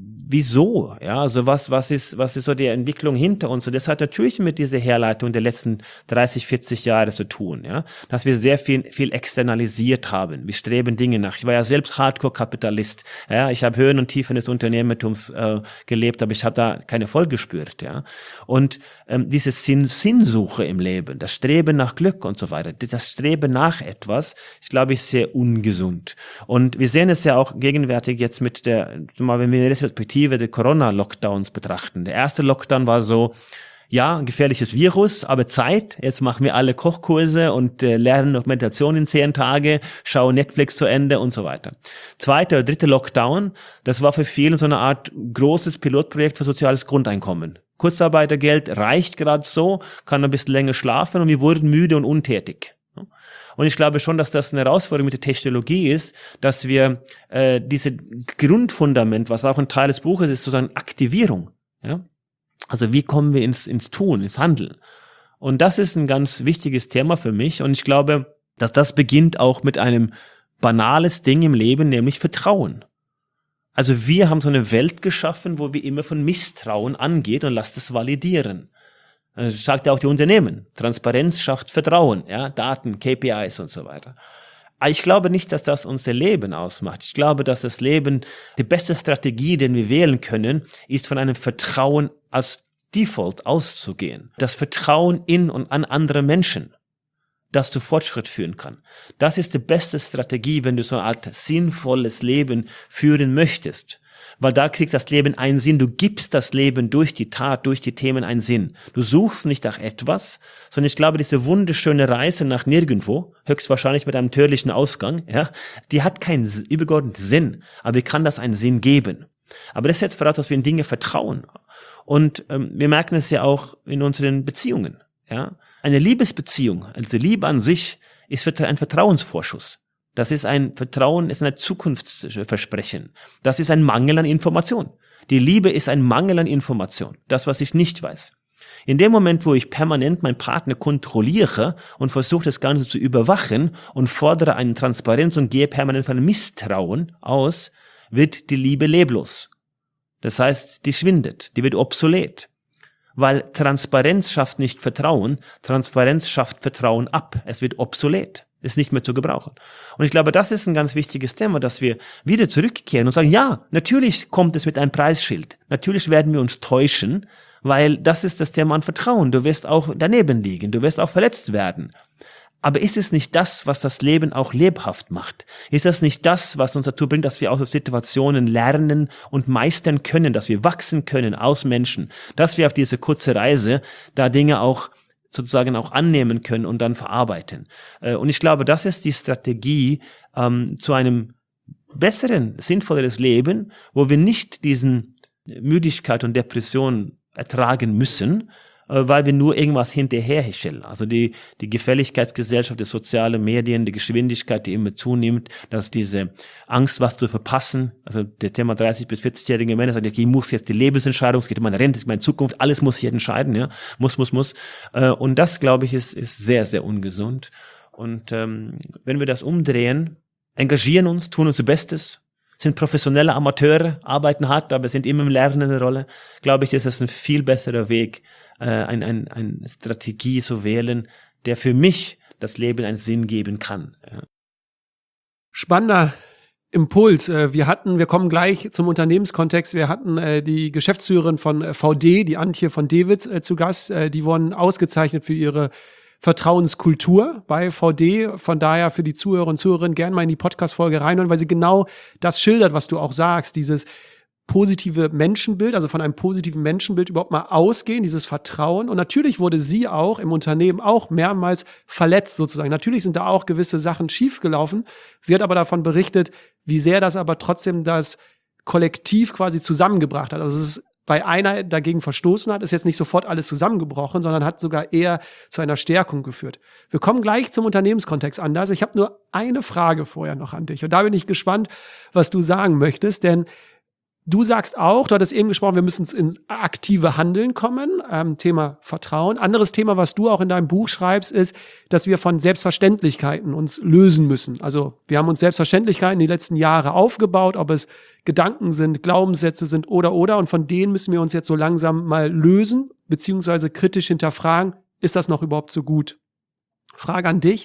wieso? Ja, also was ist so die Entwicklung hinter uns? Und das hat natürlich mit dieser Herleitung der letzten 30, 40 Jahre zu tun, ja, dass wir sehr viel externalisiert haben. Wir streben Dinge nach. Ich war ja selbst Hardcore-Kapitalist. Ja, ich habe Höhen und Tiefen des Unternehmertums gelebt, aber ich habe da keinen Erfolg gespürt, ja. Und diese Sinnsuche im Leben, das Streben nach Glück und so weiter, das Streben nach etwas, ich glaube, ist sehr ungesund. Und wir sehen es ja auch gegenwärtig jetzt mit wenn wir in Retrospektive der Corona-Lockdowns betrachten. Der erste Lockdown war so, ja, ein gefährliches Virus, aber Zeit. Jetzt machen wir alle Kochkurse und lernen noch Meditation in 10 Tage, schauen Netflix zu Ende und so weiter. Zweiter oder dritter Lockdown, das war für viele so eine Art großes Pilotprojekt für soziales Grundeinkommen. Kurzarbeitergeld reicht gerade so, kann ein bisschen länger schlafen und wir wurden müde und untätig. Und ich glaube schon, dass das eine Herausforderung mit der Technologie ist, dass wir diese Grundfundament, was auch ein Teil des Buches ist, sozusagen Aktivierung. Ja? Also wie kommen wir ins Tun, ins Handeln? Und das ist ein ganz wichtiges Thema für mich. Und ich glaube, dass das beginnt auch mit einem banales Ding im Leben, nämlich Vertrauen. Also wir haben so eine Welt geschaffen, wo wir immer von Misstrauen angeht und lasst es validieren. Das sagt ja auch die Unternehmen. Transparenz schafft Vertrauen, ja, Daten, KPIs und so weiter. Aber ich glaube nicht, dass das unser Leben ausmacht. Ich glaube, dass das Leben, die beste Strategie, den wir wählen können, ist von einem Vertrauen als Default auszugehen. Das Vertrauen in und an andere Menschen, das zu Fortschritt führen kann. Das ist die beste Strategie, wenn du so eine Art sinnvolles Leben führen möchtest. Weil da kriegt das Leben einen Sinn. Du gibst das Leben durch die Tat, durch die Themen einen Sinn. Du suchst nicht nach etwas, sondern ich glaube, diese wunderschöne Reise nach nirgendwo, höchstwahrscheinlich mit einem tödlichen Ausgang, ja, die hat keinen übergeordneten Sinn, aber wie kann das einen Sinn geben? Aber das setzt voraus, dass wir in Dinge vertrauen. Und wir merken es ja auch in unseren Beziehungen. Ja, eine Liebesbeziehung, also die Liebe an sich, ist ein Vertrauensvorschuss. Das ist ein Vertrauen, ist ein Zukunftsversprechen. Das ist ein Mangel an Information. Die Liebe ist ein Mangel an Information, das, was ich nicht weiß. In dem Moment, wo ich permanent meinen Partner kontrolliere und versuche, das Ganze zu überwachen und fordere eine Transparenz und gehe permanent von einem Misstrauen aus, wird die Liebe leblos. Das heißt, die schwindet, die wird obsolet. Weil Transparenz schafft nicht Vertrauen, Transparenz schafft Vertrauen ab. Es wird obsolet, ist nicht mehr zu gebrauchen. Und ich glaube, das ist ein ganz wichtiges Thema, dass wir wieder zurückkehren und sagen, ja, natürlich kommt es mit einem Preisschild. Natürlich werden wir uns täuschen, weil das ist das Thema an Vertrauen. Du wirst auch daneben liegen, du wirst auch verletzt werden. Aber ist es nicht das, was das Leben auch lebhaft macht? Ist das nicht das, was uns dazu bringt, dass wir aus Situationen lernen und meistern können, dass wir wachsen können aus Menschen, dass wir auf diese kurze Reise da Dinge auch sozusagen auch annehmen können und dann verarbeiten? Und ich glaube, das ist die Strategie zu einem besseren, sinnvolleres Leben, wo wir nicht diesen Müdigkeit und Depression ertragen müssen, weil wir nur irgendwas hinterherstellen. Also die Gefälligkeitsgesellschaft, die sozialen Medien, die Geschwindigkeit, die immer zunimmt, dass diese Angst, was zu verpassen, also der Thema 30- bis 40-jährige Männer sagen, ich muss jetzt die Lebensentscheidung, es geht um meine Rente, meine Zukunft, alles muss ich entscheiden, ja, muss. Und das, glaube ich, ist sehr, sehr ungesund. Und wenn wir das umdrehen, engagieren uns, tun unser Bestes, sind professionelle Amateure, arbeiten hart, aber sind immer im Lernen eine Rolle, glaube ich, ist es ein viel besserer Weg, eine Strategie zu wählen, der für mich das Leben einen Sinn geben kann. Ja. Spannender Impuls. Wir kommen gleich zum Unternehmenskontext. Wir hatten die Geschäftsführerin von VD, die Antje von Dewitz, zu Gast. Die wurden ausgezeichnet für ihre Vertrauenskultur bei VD. Von daher für die Zuhörer und Zuhörerinnen gerne mal in die Podcast-Folge reinhören, weil sie genau das schildert, was du auch sagst, dieses positive Menschenbild, also von einem positiven Menschenbild überhaupt mal ausgehen, dieses Vertrauen. Und natürlich wurde sie auch im Unternehmen auch mehrmals verletzt sozusagen. Natürlich sind da auch gewisse Sachen schiefgelaufen. Sie hat aber davon berichtet, wie sehr das aber trotzdem das Kollektiv quasi zusammengebracht hat. Also es ist, weil einer dagegen verstoßen hat, ist jetzt nicht sofort alles zusammengebrochen, sondern hat sogar eher zu einer Stärkung geführt. Wir kommen gleich zum Unternehmenskontext anders. Ich habe nur eine Frage vorher noch an dich. Und da bin ich gespannt, was du sagen möchtest, denn du sagst auch, du hattest eben gesprochen, wir müssen ins aktive Handeln kommen, Thema Vertrauen. Anderes Thema, was du auch in deinem Buch schreibst, ist, dass wir von Selbstverständlichkeiten uns lösen müssen. Also wir haben uns Selbstverständlichkeiten die letzten Jahre aufgebaut, ob es Gedanken sind, Glaubenssätze sind oder. Und von denen müssen wir uns jetzt so langsam mal lösen, beziehungsweise kritisch hinterfragen, ist das noch überhaupt so gut? Frage an dich.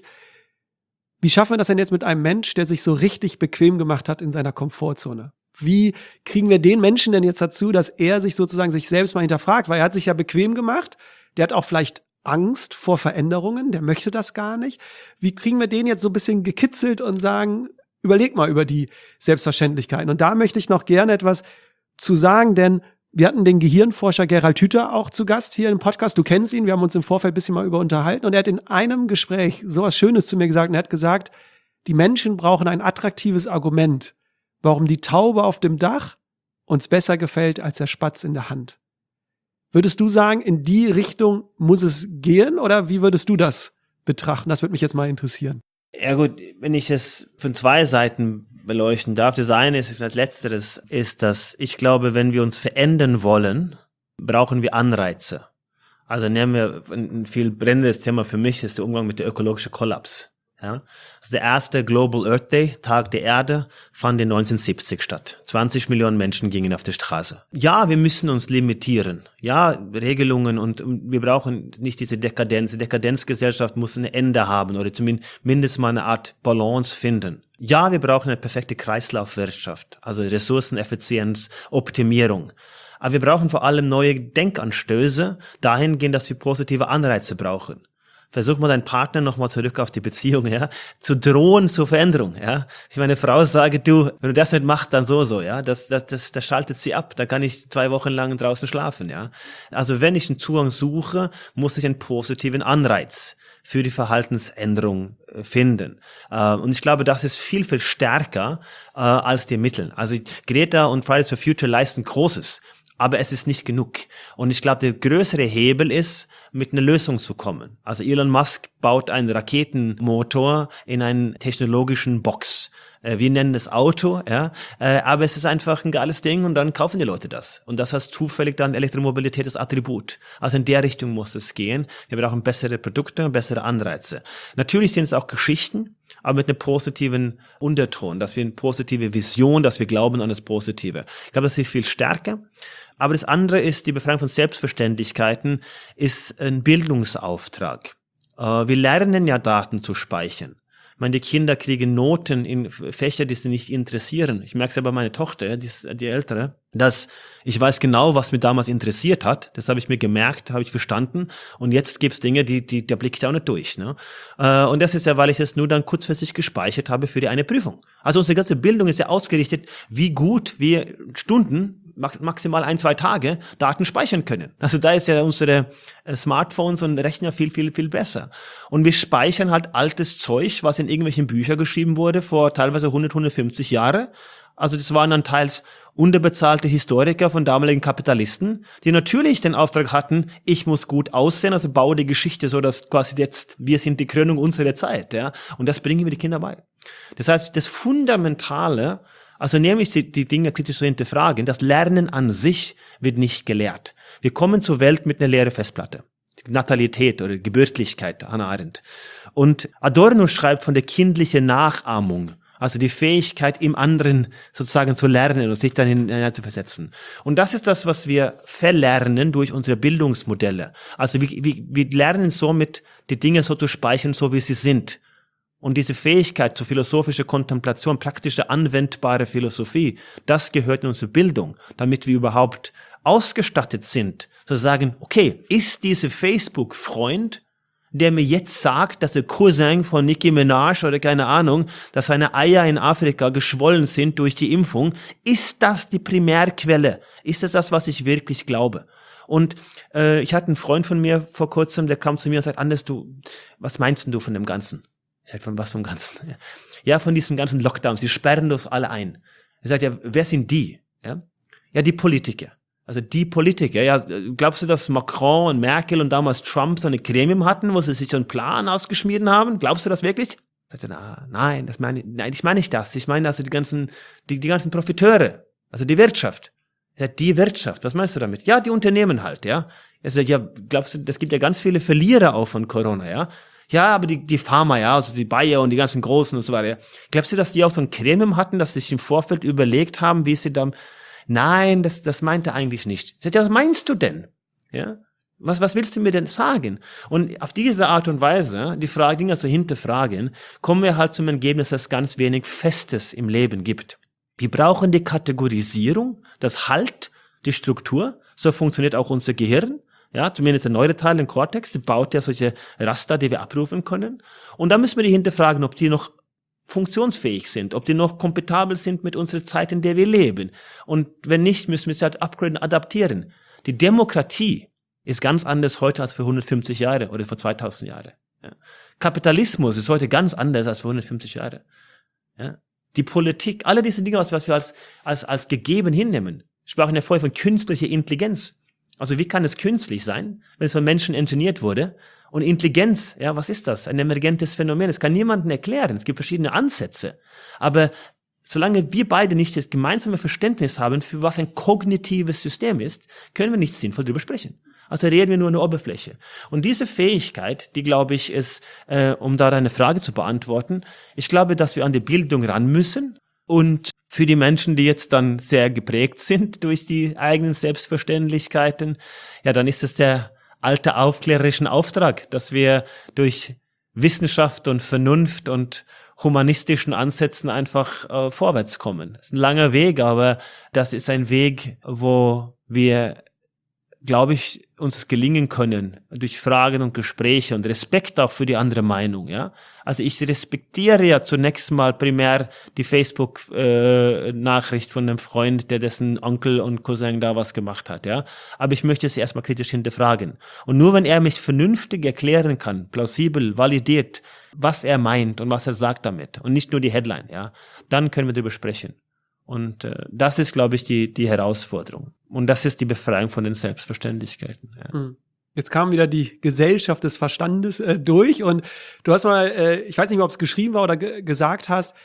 Wie schaffen wir das denn jetzt mit einem Mensch, der sich so richtig bequem gemacht hat in seiner Komfortzone? Wie kriegen wir den Menschen denn jetzt dazu, dass er sich sozusagen sich selbst mal hinterfragt? Weil er hat sich ja bequem gemacht, der hat auch vielleicht Angst vor Veränderungen, der möchte das gar nicht. Wie kriegen wir den jetzt so ein bisschen gekitzelt und sagen, überleg mal über die Selbstverständlichkeiten? Und da möchte ich noch gerne etwas zu sagen, denn wir hatten den Gehirnforscher Gerald Hüther auch zu Gast hier im Podcast. Du kennst ihn, wir haben uns im Vorfeld ein bisschen mal über unterhalten und er hat in einem Gespräch sowas Schönes zu mir gesagt und er hat gesagt, die Menschen brauchen ein attraktives Argument, warum die Taube auf dem Dach uns besser gefällt als der Spatz in der Hand. Würdest du sagen, in die Richtung muss es gehen oder wie würdest du das betrachten? Das würde mich jetzt mal interessieren. Ja gut, wenn ich es von zwei Seiten beleuchten darf. Das eine ist, als letzteres ist, dass ich glaube, wenn wir uns verändern wollen, brauchen wir Anreize. Also nehmen wir ein viel brennendes Thema für mich, ist der Umgang mit der ökologischen Kollaps. Ja, also der erste Global Earth Day, Tag der Erde, fand in 1970 statt. 20 Millionen Menschen gingen auf die Straße. Ja, wir müssen uns limitieren. Ja, Regelungen und wir brauchen nicht diese Dekadenz. Die Dekadenzgesellschaft muss ein Ende haben oder zumindest mal eine Art Balance finden. Ja, wir brauchen eine perfekte Kreislaufwirtschaft, also Ressourceneffizienz, Optimierung. Aber wir brauchen vor allem neue Denkanstöße dahingehend, dass wir positive Anreize brauchen. Versuch mal deinen Partner nochmal zurück auf die Beziehung, ja, zu drohen zur Veränderung, ja. Ich meine Frau sage, du, wenn du das nicht machst, dann so, ja, das schaltet sie ab, da kann ich 2 Wochen lang draußen schlafen, ja. Also wenn ich einen Zugang suche, muss ich einen positiven Anreiz für die Verhaltensänderung finden. Und ich glaube, das ist viel, viel stärker als die Mittel. Also Greta und Fridays for Future leisten Großes. Aber es ist nicht genug. Und ich glaube, der größere Hebel ist, mit einer Lösung zu kommen. Also Elon Musk baut einen Raketenmotor in einen technologischen Box. Wir nennen es Auto, ja, aber es ist einfach ein geiles Ding und dann kaufen die Leute das. Und das heißt zufällig dann Elektromobilität als Attribut. Also in der Richtung muss es gehen. Wir brauchen bessere Produkte und bessere Anreize. Natürlich sind es auch Geschichten, aber mit einem positiven Unterton, dass wir eine positive Vision, dass wir glauben an das Positive. Ich glaube, das ist viel stärker. Aber das andere ist, die Befreiung von Selbstverständlichkeiten ist ein Bildungsauftrag. Wir lernen ja Daten zu speichern. Ich meine, die Kinder kriegen Noten in Fächer, die sie nicht interessieren. Ich merke es ja bei meiner Tochter, die Ältere, dass ich weiß genau, was mich damals interessiert hat. Das habe ich mir gemerkt, habe ich verstanden. Und jetzt gibt's Dinge, da blicke ich auch nicht durch. Ne? Und das ist ja, weil ich es nur dann kurzfristig gespeichert habe für die eine Prüfung. Also unsere ganze Bildung ist ja ausgerichtet, wie gut wir Stunden, maximal 1-2 Tage Daten speichern können. Also da ist ja unsere Smartphones und Rechner viel, viel, viel besser. Und wir speichern halt altes Zeug, was in irgendwelchen Büchern geschrieben wurde, vor teilweise 150 Jahre. Also das waren dann teils unterbezahlte Historiker von damaligen Kapitalisten, die natürlich den Auftrag hatten, ich muss gut aussehen, also baue die Geschichte so, dass quasi jetzt wir sind die Krönung unserer Zeit. Ja. Und das bringen wir die Kinder bei. Das heißt, das Fundamentale, also nämlich die Dinge kritisch zu hinterfragen, das Lernen an sich wird nicht gelehrt. Wir kommen zur Welt mit einer leeren Festplatte. Die Natalität oder Gebürtlichkeit, Hannah Arendt. Und Adorno schreibt von der kindlichen Nachahmung, also die Fähigkeit, im anderen sozusagen zu lernen und sich dann hinein zu versetzen. Und das ist das, was wir verlernen durch unsere Bildungsmodelle. Also wir lernen somit, die Dinge so zu speichern, so wie sie sind. Und diese Fähigkeit zur philosophischen Kontemplation, praktische anwendbare Philosophie, das gehört in unsere Bildung, damit wir überhaupt ausgestattet sind, zu sagen, okay, ist dieser Facebook-Freund, der mir jetzt sagt, dass der Cousin von Nicki Minaj oder keine Ahnung, dass seine Eier in Afrika geschwollen sind durch die Impfung, ist das die Primärquelle? Ist das, was ich wirklich glaube? Und ich hatte einen Freund von mir vor kurzem, der kam zu mir und sagt, Anders, was meinst denn du von dem Ganzen? Ich sage, von was vom Ganzen? Ja, von diesem ganzen Lockdown. Sie sperren uns alle ein. Er sagt, ja, wer sind die? Ja, die Politiker. Also die Politiker. Ja, glaubst du, dass Macron und Merkel und damals Trump so eine Gremium hatten, wo sie sich so einen Plan ausgeschmiedet haben? Glaubst du das wirklich? Sagt er, nein, ich meine nicht das. Ich meine also die ganzen Profiteure. Also die Wirtschaft. Ja, die Wirtschaft. Was meinst du damit? Ja, die Unternehmen halt, ja. Er sagt, ja, glaubst du, es gibt ja ganz viele Verlierer auch von Corona, ja. Ja, aber die Pharma, ja, also die Bayer und die ganzen Großen und so weiter. Ja. Glaubst du, dass die auch so ein Gremium hatten, dass sie sich im Vorfeld überlegt haben, wie sie dann... Nein, das meint er eigentlich nicht. Sagt, ja, was meinst du denn? Ja? Was willst du mir denn sagen? Und auf diese Art und Weise, die Dinge zu hinterfragen, kommen wir halt zum Ergebnis, dass es ganz wenig Festes im Leben gibt. Wir brauchen die Kategorisierung, das Halt, die Struktur. So funktioniert auch unser Gehirn. Ja, zumindest der neuere Teil, den Kortex, der baut ja solche Raster, die wir abrufen können. Und da müssen wir die hinterfragen, ob die noch funktionsfähig sind, ob die noch kompatibel sind mit unserer Zeit, in der wir leben. Und wenn nicht, müssen wir sie halt upgraden, adaptieren. Die Demokratie ist ganz anders heute als vor 150 Jahren oder vor 2000 Jahren. Ja. Kapitalismus ist heute ganz anders als vor 150 Jahren. Ja. Die Politik, alle diese Dinge, was wir als gegeben hinnehmen. Wir sprachen ja vorher von künstlicher Intelligenz. Also wie kann es künstlich sein, wenn es von Menschen ingeniert wurde? Und Intelligenz, ja, was ist das? Ein emergentes Phänomen. Das kann niemandem erklären. Es gibt verschiedene Ansätze. Aber solange wir beide nicht das gemeinsame Verständnis haben, für was ein kognitives System ist, können wir nicht sinnvoll darüber sprechen. Also reden wir nur an der Oberfläche. Und diese Fähigkeit, die, glaube ich, ist, um da eine Frage zu beantworten, ich glaube, dass wir an die Bildung ran müssen. Und für die Menschen, die jetzt dann sehr geprägt sind durch die eigenen Selbstverständlichkeiten, ja, dann ist es der alte aufklärerischen Auftrag, dass wir durch Wissenschaft und Vernunft und humanistischen Ansätzen einfach vorwärts kommen. Das ist ein langer Weg, aber das ist ein Weg, wo wir, glaube ich, uns gelingen können durch Fragen und Gespräche und Respekt auch für die andere Meinung, ja. Also ich respektiere ja zunächst mal primär die Facebook-Nachricht von einem Freund, der dessen Onkel und Cousin da was gemacht hat, ja. Aber ich möchte sie erstmal kritisch hinterfragen. Und nur wenn er mich vernünftig erklären kann, plausibel, validiert, was er meint und was er sagt damit und nicht nur die Headline, ja, dann können wir darüber sprechen. Und das ist, glaube ich, die Herausforderung. Und das ist die Befreiung von den Selbstverständlichkeiten. Ja. Jetzt kam wieder die Gesellschaft des Verstandes durch und du hast mal, ich weiß nicht mehr, ob es geschrieben war oder gesagt hast,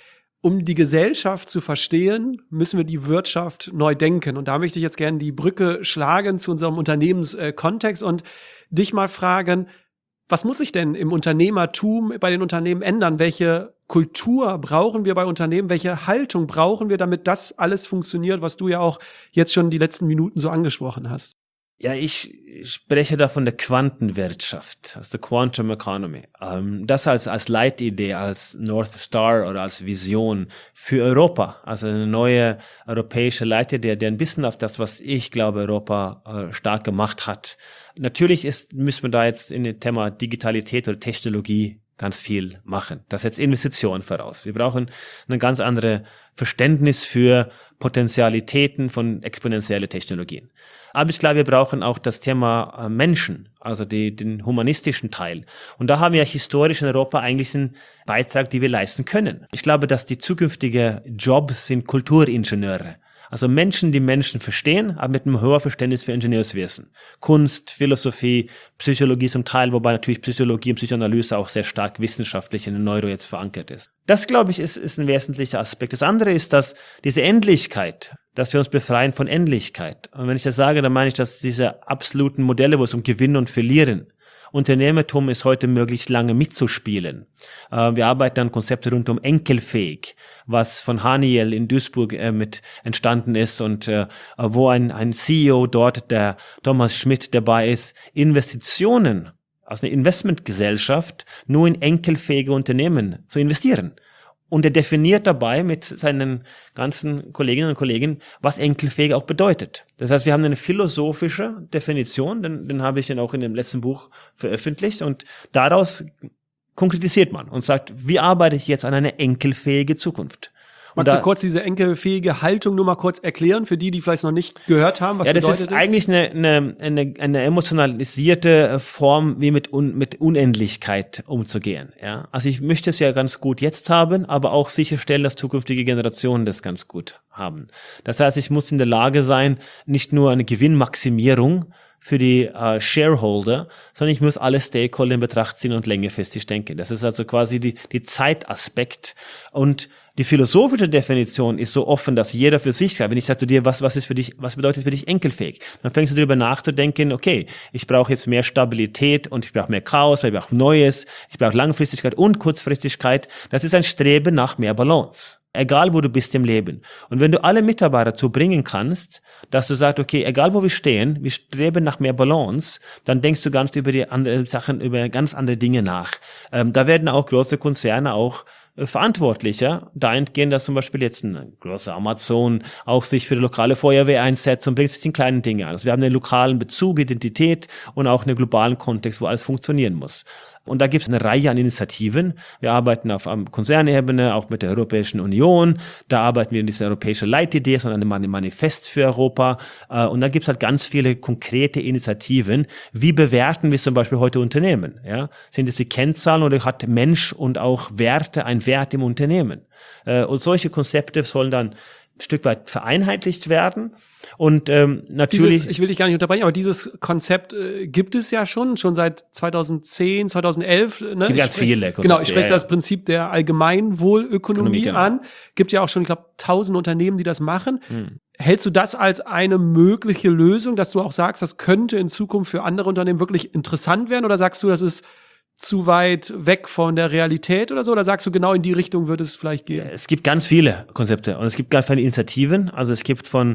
um die Gesellschaft zu verstehen, müssen wir die Wirtschaft neu denken. Und da möchte ich jetzt gerne die Brücke schlagen zu unserem Unternehmenskontext und dich mal fragen, was muss sich denn im Unternehmertum bei den Unternehmen ändern? Welche Kultur brauchen wir bei Unternehmen? Welche Haltung brauchen wir, damit das alles funktioniert, was du ja auch jetzt schon die letzten Minuten so angesprochen hast? Ja, ich spreche da von der Quantenwirtschaft, also der Quantum Economy. Das als Leitidee, als North Star oder als Vision für Europa. Also eine neue europäische Leitidee, der ein bisschen auf das, was ich glaube, Europa stark gemacht hat. Natürlich müssen wir da jetzt in dem Thema Digitalität oder Technologie ganz viel machen. Das setzt Investitionen voraus. Wir brauchen ein ganz anderes Verständnis für Potentialitäten von exponentiellen Technologien. Aber ich glaube, wir brauchen auch das Thema Menschen, also den humanistischen Teil. Und da haben wir historisch in Europa eigentlich einen Beitrag, den wir leisten können. Ich glaube, dass die zukünftigen Jobs sind Kulturingenieure. Also Menschen, die Menschen verstehen, aber mit einem hohen Verständnis für Ingenieurswesen. Kunst, Philosophie, Psychologie zum Teil, wobei natürlich Psychologie und Psychoanalyse auch sehr stark wissenschaftlich in der Neuro jetzt verankert ist. Das, glaube ich, ist ein wesentlicher Aspekt. Das andere ist, dass diese Endlichkeit, dass wir uns befreien von Endlichkeit. Und wenn ich das sage, dann meine ich, dass diese absoluten Modelle, wo es um Gewinnen und Verlieren, Unternehmertum ist heute möglich, lange mitzuspielen. Wir arbeiten an Konzepten rund um enkelfähig, was von Haniel in Duisburg mit entstanden ist und wo ein CEO dort, der Thomas Schmidt, dabei ist, Investitionen aus einer Investmentgesellschaft nur in enkelfähige Unternehmen zu investieren. Und er definiert dabei mit seinen ganzen Kolleginnen und Kollegen, was enkelfähig auch bedeutet. Das heißt, wir haben eine philosophische Definition, den habe ich dann auch in dem letzten Buch veröffentlicht und daraus konkretisiert man und sagt, wie arbeite ich jetzt an eine enkelfähige Zukunft? Magst du kurz diese enkelfähige Haltung nur mal kurz erklären, für die vielleicht noch nicht gehört haben, was bedeutet das? Ja, das ist eigentlich eine emotionalisierte Form, wie mit Unendlichkeit umzugehen. Ja, also ich möchte es ja ganz gut jetzt haben, aber auch sicherstellen, dass zukünftige Generationen das ganz gut haben. Das heißt, ich muss in der Lage sein, nicht nur eine Gewinnmaximierung für die Shareholder, sondern ich muss alle Stakeholder in Betracht ziehen und längerfristig denken. Das ist also quasi die Zeitaspekt. Und die philosophische Definition ist so offen, dass jeder für sich kann. Wenn ich sage zu dir, was bedeutet für dich enkelfähig? Dann fängst du darüber nachzudenken, okay, ich brauche jetzt mehr Stabilität und ich brauche mehr Chaos, weil ich brauche Neues, ich brauche Langfristigkeit und Kurzfristigkeit. Das ist ein Streben nach mehr Balance. Egal, wo du bist im Leben. Und wenn du alle Mitarbeiter dazu bringen kannst, dass du sagst, okay, egal wo wir stehen, wir streben nach mehr Balance, dann denkst du ganz über die anderen Sachen, über ganz andere Dinge nach. Da werden auch große Konzerne auch verantwortlicher, dahingehend, dass zum Beispiel jetzt ein großer Amazon auch sich für die lokale Feuerwehr einsetzt und bringt sich in kleinen Dinge an. Also wir haben einen lokalen Bezug, Identität und auch einen globalen Kontext, wo alles funktionieren muss. Und da gibt es eine Reihe an Initiativen. Wir arbeiten auf Konzernebene, auch mit der Europäischen Union. Da arbeiten wir in dieser europäischen Leitidee, sondern ein Manifest für Europa. Und da gibt es halt ganz viele konkrete Initiativen. Wie bewerten wir zum Beispiel heute Unternehmen? Ja? Sind es die Kennzahlen oder hat Mensch und auch Werte einen Wert im Unternehmen? Und solche Konzepte sollen dann ein Stück weit vereinheitlicht werden. Und natürlich. Ich will dich gar nicht unterbrechen, aber dieses Konzept gibt es ja schon seit 2010, 2011. Ne? Es gibt ganz viele Konzepte. Genau, ich spreche das Prinzip der Allgemeinwohlökonomie an. Gibt ja auch schon, ich glaube, 1000 Unternehmen, die das machen. Hältst du das als eine mögliche Lösung, dass du auch sagst, das könnte in Zukunft für andere Unternehmen wirklich interessant werden? Oder sagst du, das ist zu weit weg von der Realität oder so? Oder sagst du, genau in die Richtung würde es vielleicht gehen? Es gibt ganz viele Konzepte und es gibt ganz viele Initiativen. Also es gibt von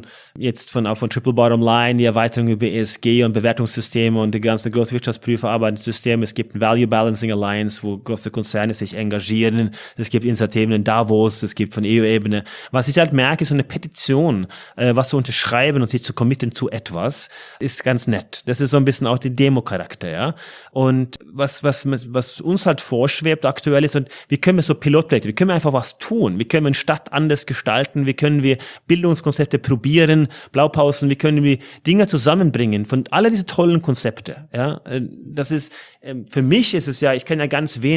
Triple Bottom Line die Erweiterung über ESG und Bewertungssysteme und die ganzen großen Wirtschaftsprüfer arbeiten Systeme. Es gibt ein Value Balancing Alliance, wo große Konzerne sich engagieren. Es gibt Initiativen in Davos, es gibt von EU-Ebene. Was ich halt merke, ist so eine Petition, was zu unterschreiben und sich zu committen zu etwas, ist ganz nett. Das ist so ein bisschen auch der Demo-Charakter, ja. Und was uns halt vorschwebt aktuell ist, und wie können wir so Pilotprojekte, wie können wir einfach was tun, wie können wir eine Stadt anders gestalten, wie können wir Bildungskonzepte probieren, Blaupausen, wie können wir Dinge zusammenbringen von alle diese tollen Konzepte, ja, das ist, für mich ist es ja, ich kann ja ganz wenig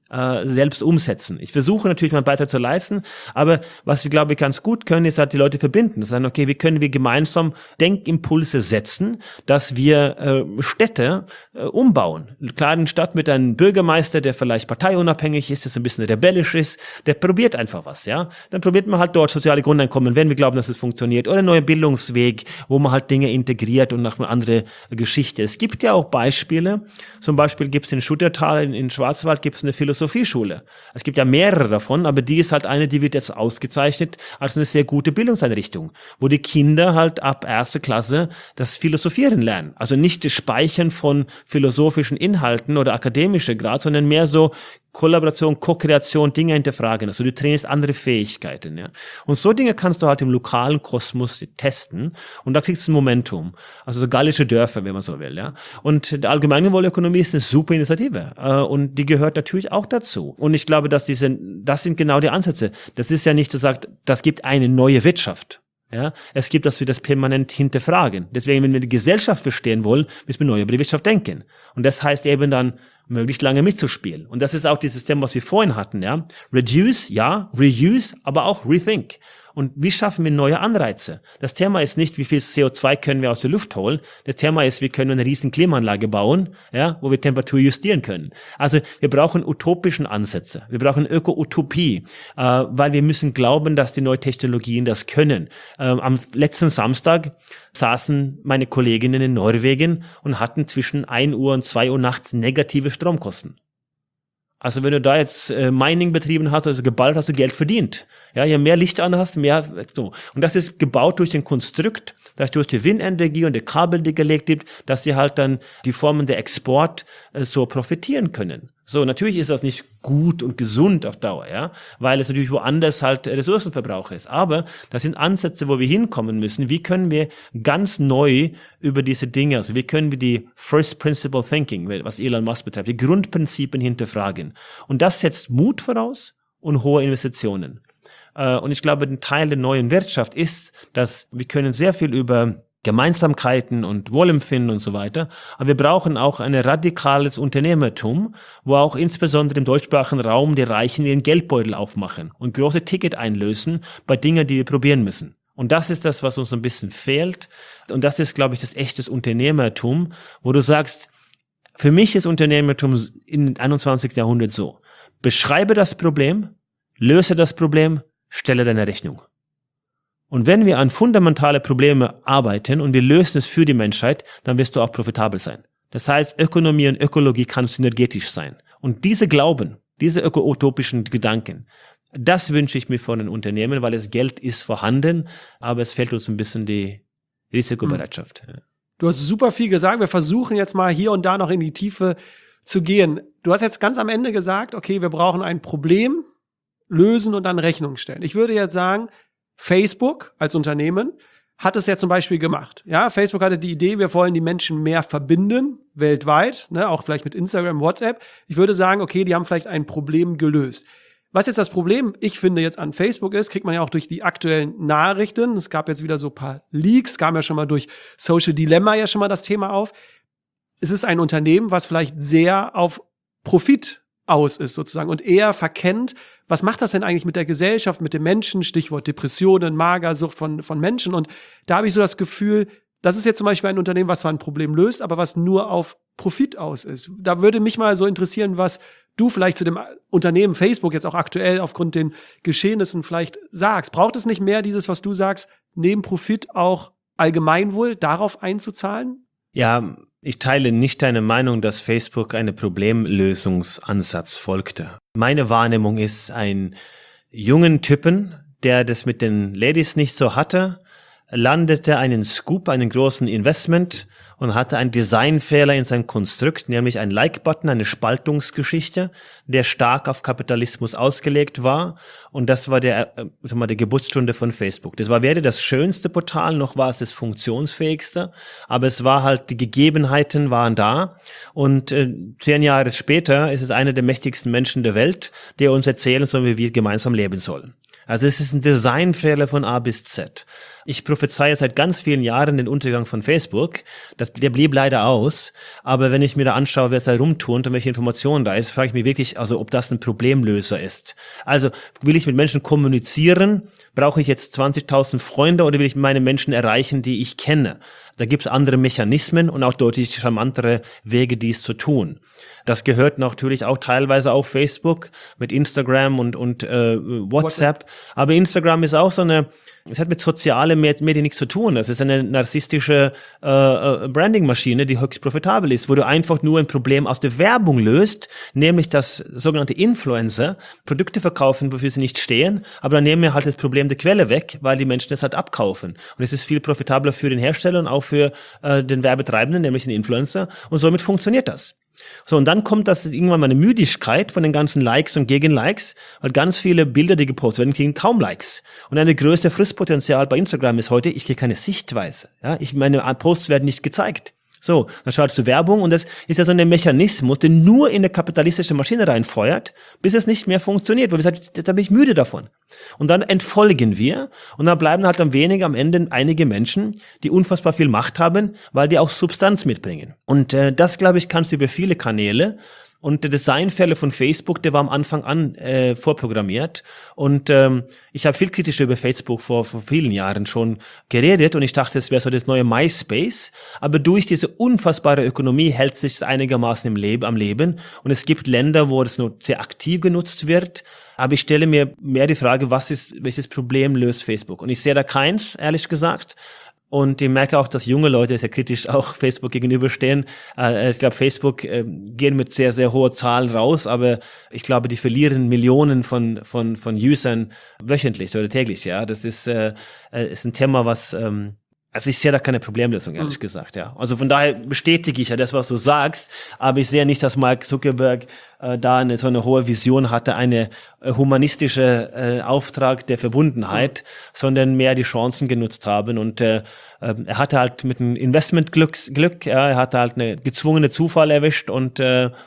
selbst umsetzen. Ich versuche natürlich meinen Beitrag zu leisten, aber was wir, glaube ich, ganz gut können, ist halt die Leute verbinden. Das heißt, okay, wie können wir gemeinsam Denkimpulse setzen, dass wir Städte umbauen. Klar, eine Stadt mit einem Bürgermeister, der vielleicht parteiunabhängig ist, das ein bisschen rebellisch ist, der probiert einfach was, ja. Dann probiert man halt dort soziale Grundeinkommen, wenn wir glauben, dass es funktioniert, oder einen neuen Bildungsweg, wo man halt Dinge integriert und nach einer anderen Geschichte. Es gibt ja auch Beispiele, zum Beispiel gibt es in Schuttertal in Schwarzwald gibt es eine Philosophieschule. Es gibt ja mehrere davon, aber die ist halt eine, die wird jetzt ausgezeichnet als eine sehr gute Bildungseinrichtung, wo die Kinder halt ab 1. Klasse das Philosophieren lernen. Also nicht das Speichern von philosophischen Inhalten oder akademische Grad, sondern mehr so Kollaboration, Co-Kreation, Dinge hinterfragen. Also du trainierst andere Fähigkeiten. Ja. Und so Dinge kannst du halt im lokalen Kosmos testen und da kriegst du ein Momentum. Also so gallische Dörfer, wenn man so will. Ja. Und die Allgemeinwohlökonomie ist eine super Initiative und die gehört natürlich auch dazu. Und ich glaube, dass das sind genau die Ansätze. Das ist ja nicht so sagt, das gibt eine neue Wirtschaft. Ja, es gibt, dass wir das permanent hinterfragen. Deswegen, wenn wir die Gesellschaft verstehen wollen, müssen wir neu über die Wirtschaft denken. Und das heißt eben dann, möglichst lange mitzuspielen. Und das ist auch dieses Thema, was wir vorhin hatten, ja. Reduce, ja, reuse, aber auch rethink. Und wie schaffen wir neue Anreize? Das Thema ist nicht, wie viel CO2 können wir aus der Luft holen. Das Thema ist, wie können wir eine riesen Klimaanlage bauen, ja, wo wir Temperatur justieren können. Also wir brauchen utopischen Ansätze. Wir brauchen Öko-Utopie, weil wir müssen glauben, dass die neuen Technologien das können. Am letzten Samstag saßen meine Kolleginnen in Norwegen und hatten zwischen 1 Uhr und 2 Uhr nachts negative Stromkosten. Also wenn du da jetzt Mining betrieben hast, also geballt hast du Geld verdient. Ja, je mehr Licht an hast, mehr so. Und das ist gebaut durch den Konstrukt, dass durch die Windenergie und die Kabel, die gelegt gibt, dass sie halt dann die Formen der Export so profitieren können. So, natürlich ist das nicht gut und gesund auf Dauer, ja, weil es natürlich woanders halt Ressourcenverbrauch ist. Aber das sind Ansätze, wo wir hinkommen müssen. Wie können wir ganz neu über diese Dinge, also wie können wir die First Principle Thinking, was Elon Musk betreibt, die Grundprinzipien hinterfragen. Und das setzt Mut voraus und hohe Investitionen. Und ich glaube, ein Teil der neuen Wirtschaft ist, dass wir können sehr viel über Gemeinsamkeiten und Wohlempfinden und so weiter. Aber wir brauchen auch ein radikales Unternehmertum, wo auch insbesondere im deutschsprachigen Raum die Reichen ihren Geldbeutel aufmachen und große Ticket einlösen bei Dingen, die wir probieren müssen. Und das ist das, was uns ein bisschen fehlt. Und das ist, glaube ich, das echte Unternehmertum, wo du sagst, für mich ist Unternehmertum im 21. Jahrhundert so. Beschreibe das Problem, löse das Problem, stelle deine Rechnung. Und wenn wir an fundamentale Probleme arbeiten und wir lösen es für die Menschheit, dann wirst du auch profitabel sein. Das heißt, Ökonomie und Ökologie kann synergetisch sein. Und diese Glauben, diese öko-utopischen Gedanken, das wünsche ich mir von den Unternehmen, weil das Geld ist vorhanden, aber es fehlt uns ein bisschen die Risikobereitschaft. Ja. Du hast super viel gesagt. Wir versuchen jetzt mal hier und da noch in die Tiefe zu gehen. Du hast jetzt ganz am Ende gesagt, okay, wir brauchen ein Problem lösen und dann Rechnung stellen. Ich würde jetzt sagen, Facebook als Unternehmen hat es ja zum Beispiel gemacht. Ja, Facebook hatte die Idee, wir wollen die Menschen mehr verbinden, weltweit, ne, auch vielleicht mit Instagram, WhatsApp. Ich würde sagen, okay, die haben vielleicht ein Problem gelöst. Was jetzt das Problem, ich finde, jetzt an Facebook ist, kriegt man ja auch durch die aktuellen Nachrichten. Es gab jetzt wieder so ein paar Leaks, kam ja schon mal durch Social Dilemma ja schon mal das Thema auf. Es ist ein Unternehmen, was vielleicht sehr auf Profit aus ist sozusagen und eher verkennt, was macht das denn eigentlich mit der Gesellschaft, mit den Menschen, Stichwort Depressionen, Magersucht von Menschen. Und da habe ich so das Gefühl, das ist jetzt zum Beispiel ein Unternehmen, was zwar ein Problem löst, aber was nur auf Profit aus ist. Da würde mich mal so interessieren, was du vielleicht zu dem Unternehmen Facebook jetzt auch aktuell aufgrund den Geschehnissen vielleicht sagst. Braucht es nicht mehr dieses, was du sagst, neben Profit auch Allgemeinwohl darauf einzuzahlen? Ja, ich teile nicht deine Meinung, dass Facebook einen Problemlösungsansatz folgte. Meine Wahrnehmung ist, ein jungen Typen, der das mit den Ladies nicht so hatte, landete einen Scoop, einen großen Investment und hatte einen Designfehler in seinem Konstrukt, nämlich einen Like-Button, eine Spaltungsgeschichte, der stark auf Kapitalismus ausgelegt war. Und das war die Geburtsstunde von Facebook. Das war weder das schönste Portal, noch war es das funktionsfähigste, aber es war halt, die Gegebenheiten waren da. Und 10 Jahre später ist es einer der mächtigsten Menschen der Welt, der uns erzählen soll, wie wir gemeinsam leben sollen. Also es ist ein Designfehler von A bis Z. Ich prophezeie seit ganz vielen Jahren den Untergang von Facebook. Der blieb leider aus. Aber wenn ich mir da anschaue, wer es da rumturnt und welche Informationen da ist, frage ich mich wirklich, also ob das ein Problemlöser ist. Also will ich mit Menschen kommunizieren? Brauche ich jetzt 20.000 Freunde oder will ich meine Menschen erreichen, die ich kenne? Da gibt es andere Mechanismen und auch deutlich charmantere Wege, dies zu tun. Das gehört natürlich auch teilweise auf Facebook mit Instagram und WhatsApp. Aber Instagram ist auch es hat mit sozialen Medien nichts zu tun. Das ist eine narzisstische Branding-Maschine, die höchst profitabel ist, wo du einfach nur ein Problem aus der Werbung löst, nämlich dass sogenannte Influencer Produkte verkaufen, wofür sie nicht stehen, aber dann nehmen wir halt das Problem der Quelle weg, weil die Menschen das halt abkaufen. Und es ist viel profitabler für den Hersteller und auch für den Werbetreibenden, nämlich den Influencer. Und somit funktioniert das. So, und dann kommt das irgendwann mal eine Müdigkeit von den ganzen Likes und Gegenlikes, weil ganz viele Bilder, die gepostet werden, kriegen kaum Likes. Und eine größte Frustpotenzial bei Instagram ist heute, ich kriege keine Sichtweise. Ja, meine Posts werden nicht gezeigt. So, dann schaltest du Werbung und das ist ja so ein Mechanismus, der nur in eine kapitalistische Maschine reinfeuert, bis es nicht mehr funktioniert, weil wir sagen, da bin ich müde davon. Und dann entfolgen wir und dann bleiben halt am Ende einige Menschen, die unfassbar viel Macht haben, weil die auch Substanz mitbringen. Und das, glaube ich, kannst du über viele Kanäle. Und der Designfälle von Facebook, der war am Anfang an vorprogrammiert. Und ich habe viel kritischer über Facebook vor vielen Jahren schon geredet und ich dachte, es wäre so das neue MySpace. Aber durch diese unfassbare Ökonomie hält sich es einigermaßen am Leben. Und es gibt Länder, wo es nur sehr aktiv genutzt wird. Aber ich stelle mir mehr die Frage, welches Problem löst Facebook? Und ich sehe da keins, ehrlich gesagt. Und ich merke auch, dass junge Leute sehr kritisch auch Facebook gegenüberstehen. Ich glaube, Facebook gehen mit sehr, sehr hoher Zahlen raus, aber ich glaube, die verlieren Millionen von Usern wöchentlich oder täglich. Ja, das ist ein Thema, was also ich sehe da keine Problemlösung, ehrlich gesagt, ja. Also von daher bestätige ich ja das, was du sagst, aber ich sehe nicht, dass Mark Zuckerberg da so eine hohe Vision hatte, eine humanistische Auftrag der Verbundenheit, sondern mehr die Chancen genutzt haben. Und er hatte halt mit einem Investmentglück, ja, er hatte halt eine gezwungene Zufall erwischt und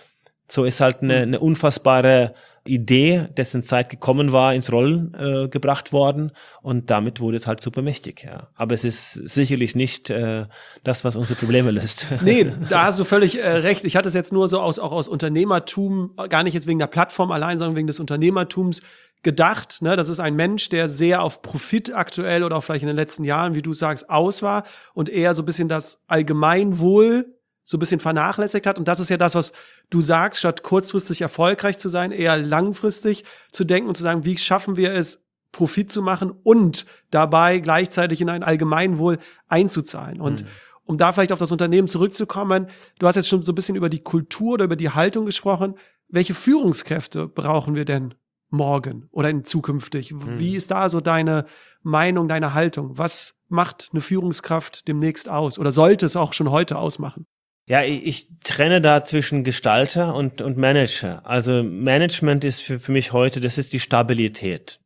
so ist halt eine unfassbare Idee, dessen Zeit gekommen war, ins Rollen gebracht worden und damit wurde es halt super mächtig. Ja. Aber es ist sicherlich nicht das, was unsere Probleme löst. Nee, da hast du völlig recht. Ich hatte es jetzt nur so auch aus Unternehmertum, gar nicht jetzt wegen der Plattform allein, sondern wegen des Unternehmertums gedacht. Ne? Das ist ein Mensch, der sehr auf Profit aktuell oder auch vielleicht in den letzten Jahren, wie du sagst, aus war und eher so ein bisschen das Allgemeinwohl so ein bisschen vernachlässigt hat. Und das ist ja das, was du sagst, statt kurzfristig erfolgreich zu sein, eher langfristig zu denken und zu sagen, wie schaffen wir es, Profit zu machen und dabei gleichzeitig in ein Allgemeinwohl einzuzahlen. Und um da vielleicht auf das Unternehmen zurückzukommen, du hast jetzt schon so ein bisschen über die Kultur oder über die Haltung gesprochen. Welche Führungskräfte brauchen wir denn morgen oder zukünftig? Wie ist da so deine Meinung, deine Haltung? Was macht eine Führungskraft demnächst aus oder sollte es auch schon heute ausmachen? Ja, ich trenne da zwischen Gestalter und Manager. Also Management ist für mich heute, das ist die Stabilität.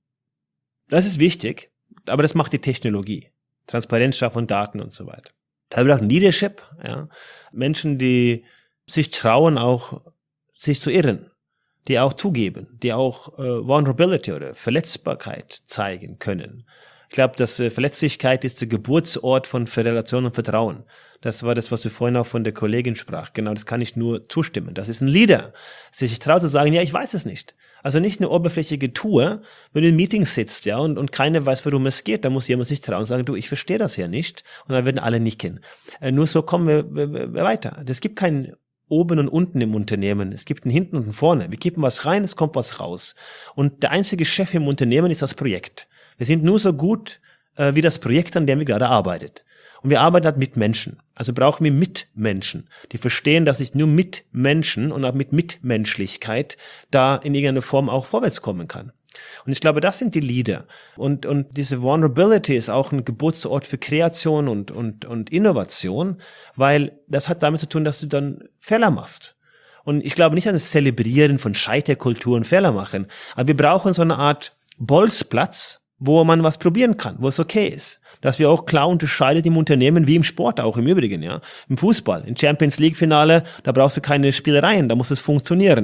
Das ist wichtig, aber das macht die Technologie. Transparenz schaffen Daten und so weiter. Da braucht Leadership, ja. Menschen, die sich trauen, auch sich zu irren, die auch zugeben, die auch Vulnerability oder Verletzbarkeit zeigen können. Ich glaube, dass Verletzlichkeit ist der Geburtsort von Relation und Vertrauen. Das war das, was du vorhin auch von der Kollegin sprach. Genau, das kann ich nur zustimmen. Das ist ein Leader, sich traut zu sagen, ja, ich weiß es nicht. Also nicht eine oberflächliche Tour, wenn du in Meetings sitzt, ja, und keiner weiß, worum es geht, dann muss jemand sich trauen und sagen, du, ich verstehe das ja nicht. Und dann werden alle nicken. Nur so kommen wir weiter. Es gibt kein oben und unten im Unternehmen. Es gibt ein hinten und ein vorne. Wir kippen was rein, es kommt was raus. Und der einzige Chef im Unternehmen ist das Projekt. Wir sind nur so gut wie das Projekt, an dem wir gerade arbeiten. Und wir arbeiten halt mit Menschen. Also brauchen wir Mitmenschen, die verstehen, dass ich nur mit Menschen und auch mit Mitmenschlichkeit da in irgendeiner Form auch vorwärts kommen kann. Und ich glaube, das sind die Leader. Und diese Vulnerability ist auch ein Geburtsort für Kreation und Innovation, weil das hat damit zu tun, dass du dann Fehler machst. Und ich glaube nicht an das Zelebrieren von Scheiterkultur und Fehler machen, aber wir brauchen so eine Art Bolzplatz, wo man was probieren kann, wo es okay ist. Dass wir auch klar unterscheidet im Unternehmen, wie im Sport auch im Übrigen, ja. Im Fußball, im Champions League Finale, da brauchst du keine Spielereien, da muss es funktionieren.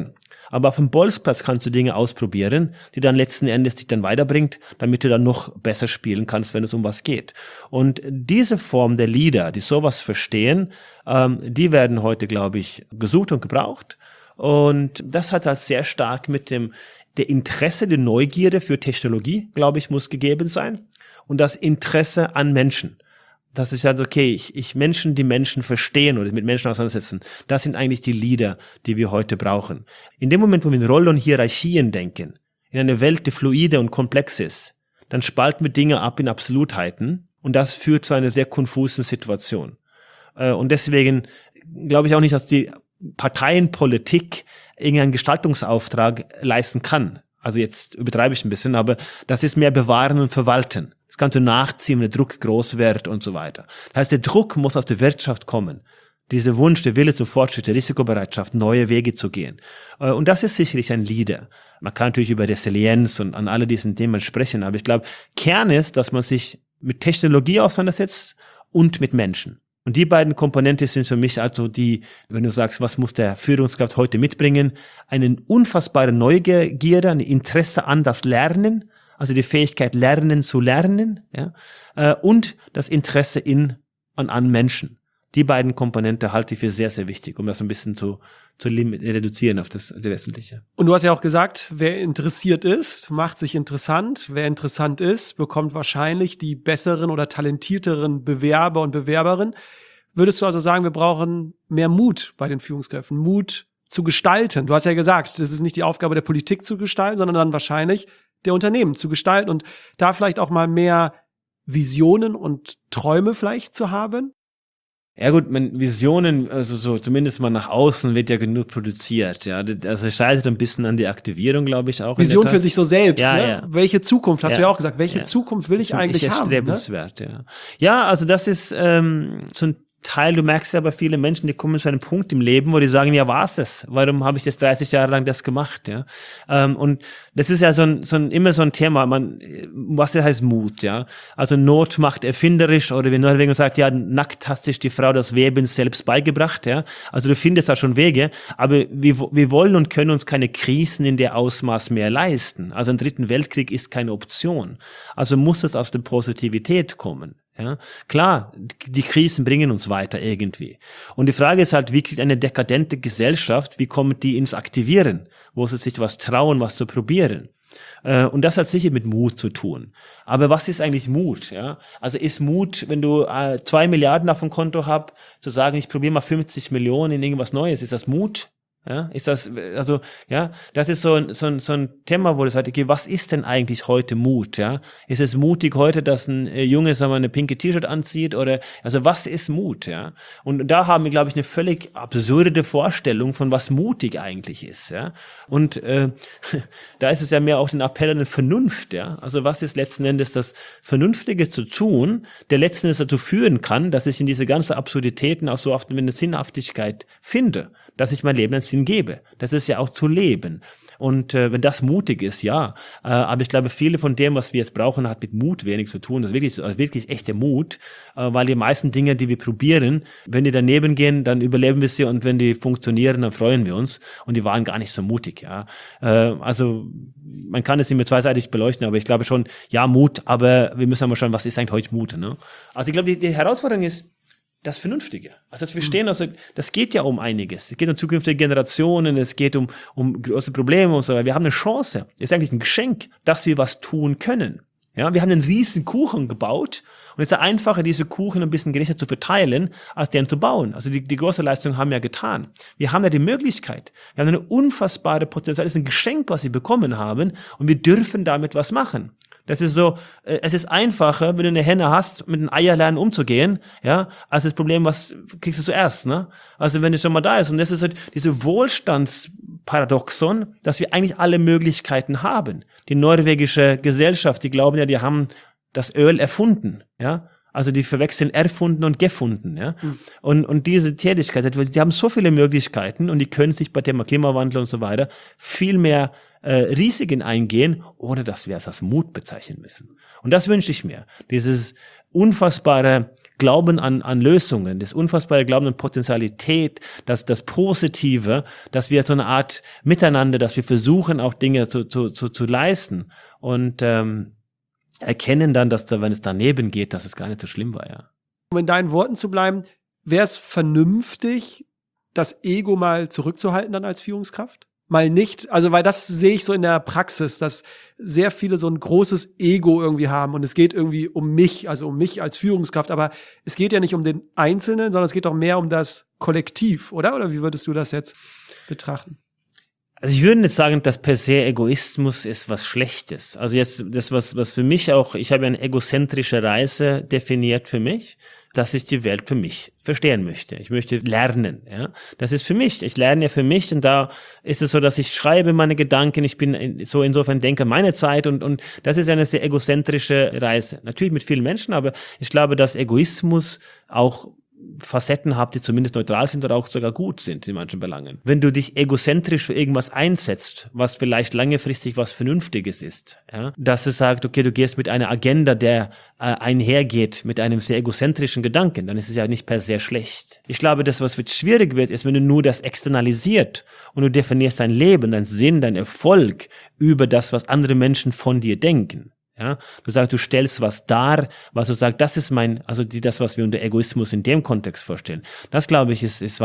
Aber auf dem Bolzplatz kannst du Dinge ausprobieren, die dann letzten Endes dich dann weiterbringt, damit du dann noch besser spielen kannst, wenn es um was geht. Und diese Form der Leader, die sowas verstehen, die werden heute, glaube ich, gesucht und gebraucht. Und das hat halt sehr stark mit der Interesse, der Neugierde für Technologie, glaube ich, muss gegeben sein. Und das Interesse an Menschen. Das ist halt okay, Menschen, die Menschen verstehen oder mit Menschen auseinandersetzen, das sind eigentlich die Leader, die wir heute brauchen. In dem Moment, wo wir in Rollen und Hierarchien denken, in einer Welt, die fluide und komplex ist, dann spalten wir Dinge ab in Absolutheiten und das führt zu einer sehr konfusen Situation. Und deswegen glaube ich auch nicht, dass die Parteienpolitik irgendeinen Gestaltungsauftrag leisten kann. Also jetzt übertreibe ich ein bisschen, aber das ist mehr bewahren und verwalten. Das kannst du nachziehen, wenn der Druck groß wird und so weiter. Das heißt, der Druck muss aus der Wirtschaft kommen. Dieser Wunsch, der Wille zum Fortschritt, der Risikobereitschaft, neue Wege zu gehen. Und das ist sicherlich ein Leader. Man kann natürlich über Resilienz und an alle diesen Themen sprechen, aber ich glaube, Kern ist, dass man sich mit Technologie auseinandersetzt und mit Menschen. Und die beiden Komponenten sind für mich also die, wenn du sagst, was muss der Führungskraft heute mitbringen, eine unfassbare Neugierde, ein Interesse an das Lernen, also die Fähigkeit, lernen zu lernen, ja, und das Interesse an Menschen. Die beiden Komponenten halte ich für sehr, sehr wichtig, um das ein bisschen zu reduzieren auf das Wesentliche. Und du hast ja auch gesagt, wer interessiert ist, macht sich interessant. Wer interessant ist, bekommt wahrscheinlich die besseren oder talentierteren Bewerber und Bewerberinnen. Würdest du also sagen, wir brauchen mehr Mut bei den Führungskräften, Mut zu gestalten? Du hast ja gesagt, das ist nicht die Aufgabe der Politik zu gestalten, sondern dann wahrscheinlich der Unternehmen zu gestalten und da vielleicht auch mal mehr Visionen und Träume vielleicht zu haben? Ja gut, Visionen, also so zumindest mal nach außen wird ja genug produziert. Ja, also es scheitert ein bisschen an der Aktivierung, glaube ich auch. Vision für sich so selbst. Ja, ne? ja. Welche Zukunft hast du ja auch gesagt? Welche Zukunft will ich eigentlich haben? Erstrebenswert, ne? Ja, also das ist so ein Teil, du merkst ja bei vielen Menschen, die kommen zu einem Punkt im Leben, wo die sagen, ja, war's das? Warum habe ich das 30 Jahre lang das gemacht? Ja, und das ist ja immer so ein Thema, was heißt Mut, ja? Also Not macht erfinderisch, oder wie Norwegen sagt, ja, nackt hat sich die Frau das Weben selbst beigebracht, ja? Also du findest da schon Wege, aber wir wollen und können uns keine Krisen in der Ausmaß mehr leisten. Also ein dritten Weltkrieg ist keine Option. Also muss es aus der Positivität kommen. Ja, klar, die Krisen bringen uns weiter irgendwie. Und die Frage ist halt, wie kriegt eine dekadente Gesellschaft, wie kommt die ins Aktivieren? Wo sie sich was trauen, was zu probieren? Und das hat sicher mit Mut zu tun. Aber was ist eigentlich Mut? Ja, also ist Mut, wenn du 2 Milliarden auf dem Konto hast, zu sagen, ich probiere mal 50 Millionen in irgendwas Neues, ist das Mut? Ja, ist das, also, ja, das ist so ein Thema, wo du sagst, okay, was ist denn eigentlich heute Mut, ja? Ist es mutig heute, dass ein Junge, sagen wir, eine pinke T-Shirt anzieht oder, also was ist Mut, ja? Und da haben wir, glaube ich, eine völlig absurde Vorstellung von was mutig eigentlich ist, ja? Und, da ist es ja mehr auch ein Appell an eine Vernunft, ja? Also was ist letzten Endes das Vernünftige zu tun, der letzten Endes dazu führen kann, dass ich in diese ganzen Absurditäten auch so oft eine Sinnhaftigkeit finde, dass ich mein Leben einen Sinn gebe. Das ist ja auch zu leben. Und wenn das mutig ist, ja. Aber ich glaube, viele von dem, was wir jetzt brauchen, hat mit Mut wenig zu tun. Das ist wirklich echter Mut, weil die meisten Dinge, die wir probieren, wenn die daneben gehen, dann überleben wir sie, und wenn die funktionieren, dann freuen wir uns. Und die waren gar nicht so mutig, ja. Also man kann es immer zweiseitig beleuchten, aber ich glaube schon, ja, Mut, aber wir müssen einmal schauen, was ist eigentlich heute Mut, ne? Also ich glaube, die Herausforderung ist das Vernünftige. Also das Verstehen, also das geht ja um einiges. Es geht um zukünftige Generationen, es geht um große Probleme und so weiter. Wir haben eine Chance. Es ist eigentlich ein Geschenk, dass wir was tun können. Ja, wir haben einen riesen Kuchen gebaut, und es ist einfacher, diese Kuchen ein bisschen gerechter zu verteilen, als den zu bauen. Also die große Leistung haben wir getan. Wir haben ja die Möglichkeit. Wir haben eine unfassbare Potenzial. Es ist ein Geschenk, was wir bekommen haben, und wir dürfen damit was machen. Das ist so, es ist einfacher, wenn du eine Henne hast, mit den Eierlernen umzugehen, ja, als das Problem, was kriegst du zuerst, ne? Also wenn es schon mal da ist, und das ist halt diese Wohlstandsparadoxon, dass wir eigentlich alle Möglichkeiten haben. Die norwegische Gesellschaft, die glauben ja, die haben das Öl erfunden, ja. Also die verwechseln erfunden und gefunden, ja. Und diese Tätigkeit, die haben so viele Möglichkeiten, und die können sich bei Thema Klimawandel und so weiter viel mehr Risiken eingehen, ohne dass wir es als Mut bezeichnen müssen. Und das wünsche ich mir. Dieses unfassbare Glauben an Lösungen, das unfassbare Glauben an Potentialität, das Positive, dass wir so eine Art Miteinander, dass wir versuchen auch Dinge zu leisten und erkennen dann, dass wenn es daneben geht, dass es gar nicht so schlimm war, ja. Um in deinen Worten zu bleiben, wäre es vernünftig, das Ego mal zurückzuhalten dann als Führungskraft? Mal nicht, also weil das sehe ich so in der Praxis, dass sehr viele so ein großes Ego irgendwie haben und es geht irgendwie um mich, also um mich als Führungskraft, aber es geht ja nicht um den Einzelnen, sondern es geht doch mehr um das Kollektiv, oder? Oder wie würdest du das jetzt betrachten? Also ich würde nicht sagen, dass per se Egoismus ist was Schlechtes. Also jetzt das, was für mich auch, ich habe eine egozentrische Reise definiert für mich, dass ich die Welt für mich verstehen möchte. Ich möchte lernen, ja. Das ist für mich. Ich lerne ja für mich und da ist es so, dass ich schreibe meine Gedanken, ich bin so insofern denke meine Zeit und das ist eine sehr egozentrische Reise. Natürlich mit vielen Menschen, aber ich glaube, dass Egoismus auch Facetten habt, die zumindest neutral sind oder auch sogar gut sind in manchen Belangen. Wenn du dich egozentrisch für irgendwas einsetzt, was vielleicht langfristig was Vernünftiges ist, ja, dass du sagst, okay, du gehst mit einer Agenda, der einhergeht mit einem sehr egozentrischen Gedanken, dann ist es ja nicht per se schlecht. Ich glaube, das, was wird schwierig wird, ist, wenn du nur das externalisiert und du definierst dein Leben, dein Sinn, dein Erfolg über das, was andere Menschen von dir denken. Ja, du sagst, du stellst was dar, was du sagst, das ist das, was wir unter Egoismus in dem Kontext vorstellen. Das, glaube ich, ist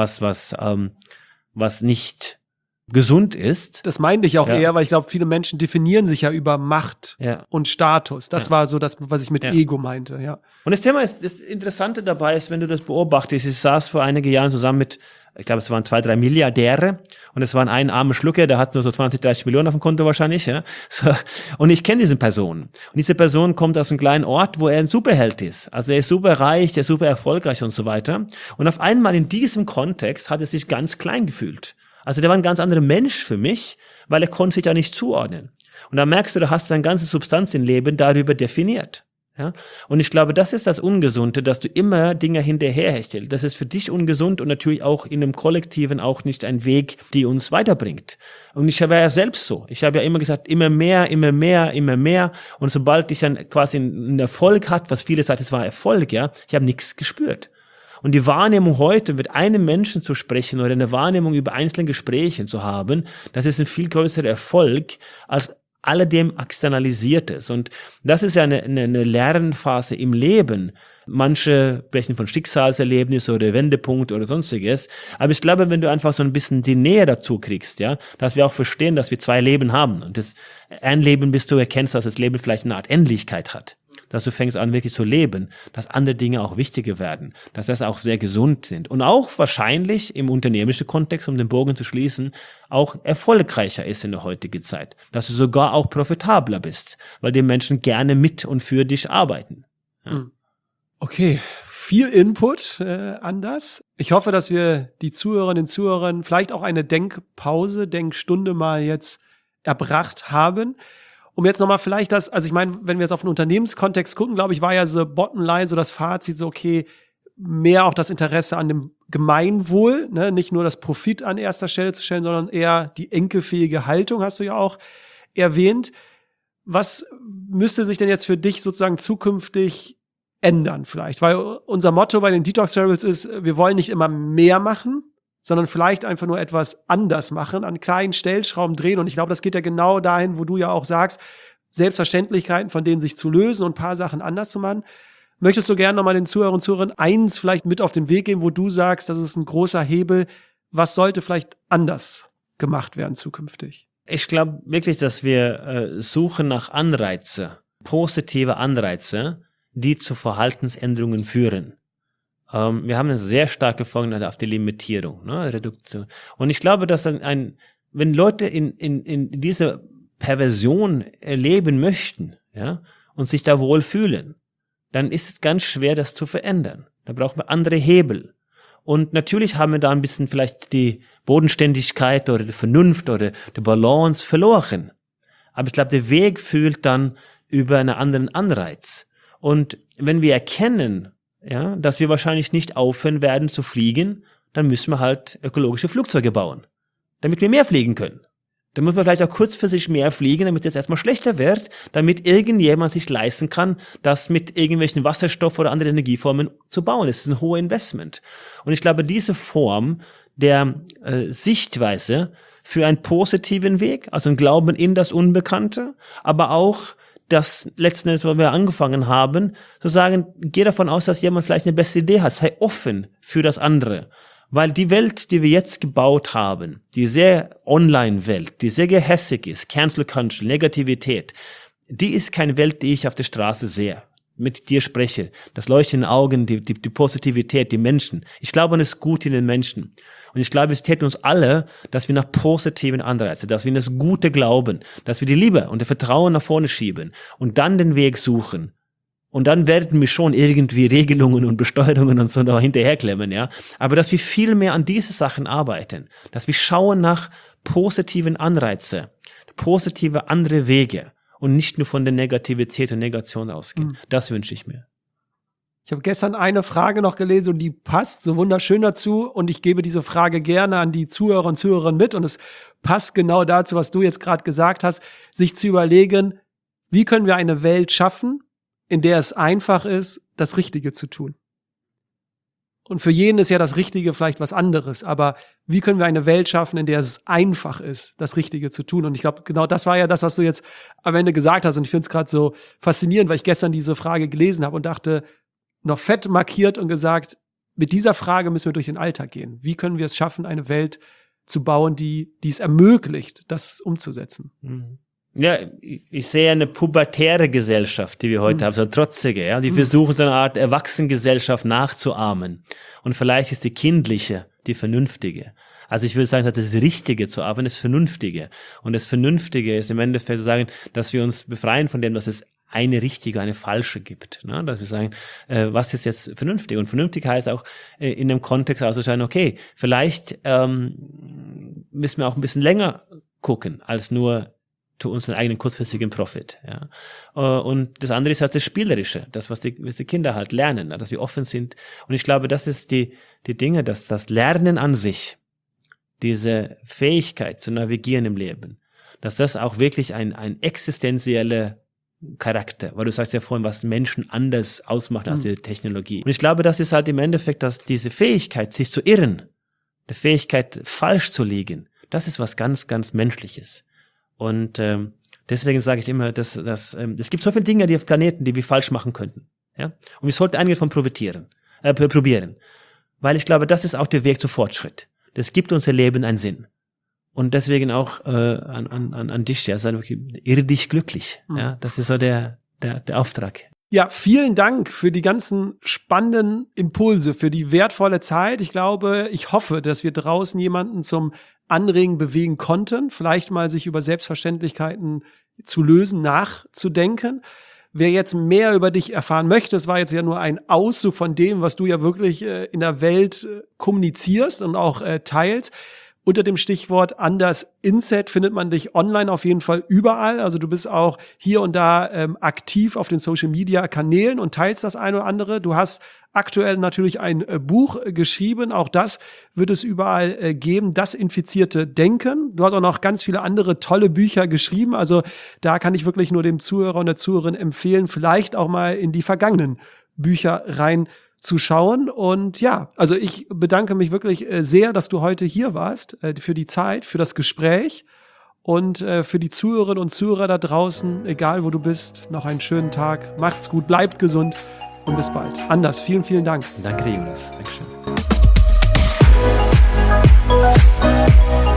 was nicht gesund ist. Das meinte ich auch eher, weil ich glaube, viele Menschen definieren sich ja über Macht und Status. Das war so das, was ich mit Ego meinte, ja. Und das Thema ist, das Interessante dabei ist, wenn du das beobachtest, ich saß vor einigen Jahren zusammen mit, ich glaube, es waren 2-3 Milliardäre und es waren ein armer Schlucker, der hat nur so 20-30 Millionen auf dem Konto wahrscheinlich, ja. So. Und ich kenne diese Person. Und diese Person kommt aus einem kleinen Ort, wo er ein Superheld ist. Also der ist super reich, der ist super erfolgreich und so weiter. Und auf einmal in diesem Kontext hat er sich ganz klein gefühlt. Also der war ein ganz anderer Mensch für mich, weil er konnte sich ja nicht zuordnen. Und da merkst du, da hast du dein ganzes Substanz im Leben darüber definiert. Ja? Und ich glaube, das ist das Ungesunde, dass du immer Dinge hinterherhechelst. Das ist für dich ungesund und natürlich auch in einem Kollektiven auch nicht ein Weg, die uns weiterbringt. Und ich war ja selbst so. Ich habe ja immer gesagt, immer mehr, immer mehr, immer mehr. Und sobald ich dann quasi einen Erfolg hatte, was viele sagen, es war Erfolg, ja, ich habe nichts gespürt. Und die Wahrnehmung heute, mit einem Menschen zu sprechen oder eine Wahrnehmung über einzelne Gespräche zu haben, das ist ein viel größerer Erfolg als alledem Externalisiertes. Und das ist ja eine Lernphase im Leben. Manche sprechen von Schicksalserlebnis oder Wendepunkt oder sonstiges. Aber ich glaube, wenn du einfach so ein bisschen die Nähe dazu kriegst, ja, dass wir auch verstehen, dass wir 2 Leben haben. Und das ein Leben, bis du erkennst, dass das Leben vielleicht eine Art Endlichkeit hat. Dass du fängst an, wirklich zu leben, dass andere Dinge auch wichtiger werden, dass das auch sehr gesund sind und auch wahrscheinlich im unternehmerischen Kontext, um den Bogen zu schließen, auch erfolgreicher ist in der heutigen Zeit, dass du sogar auch profitabler bist, weil die Menschen gerne mit und für dich arbeiten. Ja. Okay, viel Input an das. Ich hoffe, dass wir die Zuhörerinnen und Zuhörer vielleicht auch eine Denkpause, Denkstunde mal jetzt erbracht haben. Um jetzt nochmal vielleicht also ich meine, wenn wir jetzt auf den Unternehmenskontext gucken, glaube ich, war ja so Bottomline, so das Fazit, so okay, mehr auch das Interesse an dem Gemeinwohl, ne? Nicht nur das Profit an erster Stelle zu stellen, sondern eher die enkelfähige Haltung, hast du ja auch erwähnt. Was müsste sich denn jetzt für dich sozusagen zukünftig ändern vielleicht? Weil unser Motto bei den Detox Rebels ist, wir wollen nicht immer mehr machen, sondern vielleicht einfach nur etwas anders machen, an kleinen Stellschrauben drehen. Und ich glaube, das geht ja genau dahin, wo du ja auch sagst, Selbstverständlichkeiten, von denen sich zu lösen und ein paar Sachen anders zu machen. Möchtest du gerne nochmal den Zuhörern und Zuhörern eins vielleicht mit auf den Weg geben, wo du sagst, das ist ein großer Hebel. Was sollte vielleicht anders gemacht werden zukünftig? Ich glaube wirklich, dass wir suchen nach Anreize, positive Anreize, die zu Verhaltensänderungen führen. Wir haben eine sehr starke Folge auf die Limitierung, ne, Reduktion. Und ich glaube, dass wenn Leute in dieser Perversion leben möchten, ja, und sich da wohl fühlen, dann ist es ganz schwer, das zu verändern. Da brauchen wir andere Hebel. Und natürlich haben wir da ein bisschen vielleicht die Bodenständigkeit oder die Vernunft oder die Balance verloren. Aber ich glaube, der Weg führt dann über einen anderen Anreiz. Und wenn wir erkennen, ja, dass wir wahrscheinlich nicht aufhören werden zu fliegen, dann müssen wir halt ökologische Flugzeuge bauen, damit wir mehr fliegen können. Dann muss man vielleicht auch kurzfristig mehr fliegen, damit es jetzt erstmal schlechter wird, damit irgendjemand sich leisten kann, das mit irgendwelchen Wasserstoff oder anderen Energieformen zu bauen. Das ist ein hohes Investment. Und ich glaube, diese Form der Sichtweise für einen positiven Weg, also ein Glauben in das Unbekannte, aber auch das letzten Endes, wo wir angefangen haben, zu sagen, geh davon aus, dass jemand vielleicht eine beste Idee hat, sei offen für das andere. Weil die Welt, die wir jetzt gebaut haben, die sehr Online-Welt, die sehr gehässig ist, Cancel Culture, Negativität, die ist keine Welt, die ich auf der Straße sehe, mit dir spreche. Das Leuchten in den Augen, die Positivität, die Menschen. Ich glaube an das Gute in den Menschen. Und ich glaube, es täten uns alle, dass wir nach positiven Anreizen, dass wir in das Gute glauben, dass wir die Liebe und das Vertrauen nach vorne schieben und dann den Weg suchen. Und dann werden wir schon irgendwie Regelungen und Besteuerungen und so da hinterherklemmen, ja. Aber dass wir viel mehr an diese Sachen arbeiten, dass wir schauen nach positiven Anreize, positive andere Wege und nicht nur von der Negativität und Negation ausgehen. Das wünsche ich mir. Ich habe gestern eine Frage noch gelesen und die passt so wunderschön dazu und ich gebe diese Frage gerne an die Zuhörer und Zuhörerinnen mit und es passt genau dazu, was du jetzt gerade gesagt hast, sich zu überlegen, wie können wir eine Welt schaffen, in der es einfach ist, das Richtige zu tun. Und für jeden ist ja das Richtige vielleicht was anderes, aber wie können wir eine Welt schaffen, in der es einfach ist, das Richtige zu tun? Und ich glaube, genau das war ja das, was du jetzt am Ende gesagt hast und ich finde es gerade so faszinierend, weil ich gestern diese Frage gelesen habe und dachte, noch fett markiert und gesagt, mit dieser Frage müssen wir durch den Alltag gehen. Wie können wir es schaffen, eine Welt zu bauen, die es ermöglicht, das umzusetzen? Ja, ich sehe eine pubertäre Gesellschaft, die wir heute haben, so eine trotzige, ja, die versuchen so eine Art Erwachsenengesellschaft nachzuahmen. Und vielleicht ist die kindliche, die vernünftige. Also ich würde sagen, das Richtige zu arbeiten, das Vernünftige. Und das Vernünftige ist im Endeffekt zu sagen, dass wir uns befreien von dem, dass es eine richtige, eine falsche gibt. Ne? Dass wir sagen, was ist jetzt vernünftig? Und vernünftig heißt auch in dem Kontext auszuscheiden, okay, vielleicht müssen wir auch ein bisschen länger gucken, als nur zu unseren eigenen kurzfristigen Profit. Ja? Und das andere ist halt das Spielerische, das, was die Kinder halt lernen, dass wir offen sind. Und ich glaube, das ist die Dinge, dass das Lernen an sich, diese Fähigkeit zu navigieren im Leben, dass das auch wirklich ein existenzieller Charakter, weil du sagst ja vorhin, was Menschen anders ausmacht als die Technologie. Und ich glaube, das ist halt im Endeffekt, dass diese Fähigkeit, sich zu irren, die Fähigkeit, falsch zu liegen, das ist was ganz, ganz Menschliches. Und deswegen sage ich immer, dass es gibt so viele Dinge, die auf Planeten, die wir falsch machen könnten. Ja? Und wir sollten einige davon probieren. Weil ich glaube, das ist auch der Weg zu Fortschritt. Das gibt unser Leben einen Sinn. Und deswegen auch an dich, ja, sei wirklich irre dich glücklich. Ja? Das ist so der Auftrag. Ja, vielen Dank für die ganzen spannenden Impulse, für die wertvolle Zeit. Ich hoffe, dass wir draußen jemanden zum Anregen bewegen konnten, vielleicht mal sich über Selbstverständlichkeiten zu lösen, nachzudenken. Wer jetzt mehr über dich erfahren möchte, es war jetzt ja nur ein Auszug von dem, was du ja wirklich in der Welt kommunizierst und auch teilst. Unter dem Stichwort Anders Inset findet man dich online auf jeden Fall überall. Also du bist auch hier und da aktiv auf den Social-Media-Kanälen und teilst das eine oder andere. Du hast aktuell natürlich ein Buch geschrieben. Auch das wird es überall geben. Das infizierte Denken. Du hast auch noch ganz viele andere tolle Bücher geschrieben. Also da kann ich wirklich nur dem Zuhörer und der Zuhörerin empfehlen, vielleicht auch mal in die vergangenen Bücher reinzuschauen. Und ja, also ich bedanke mich wirklich sehr, dass du heute hier warst, für die Zeit, für das Gespräch und für die Zuhörerinnen und Zuhörer da draußen, egal wo du bist, noch einen schönen Tag. Macht's gut, bleibt gesund und bis bald. Anders, vielen, vielen Dank. Danke, Jonas. Dankeschön.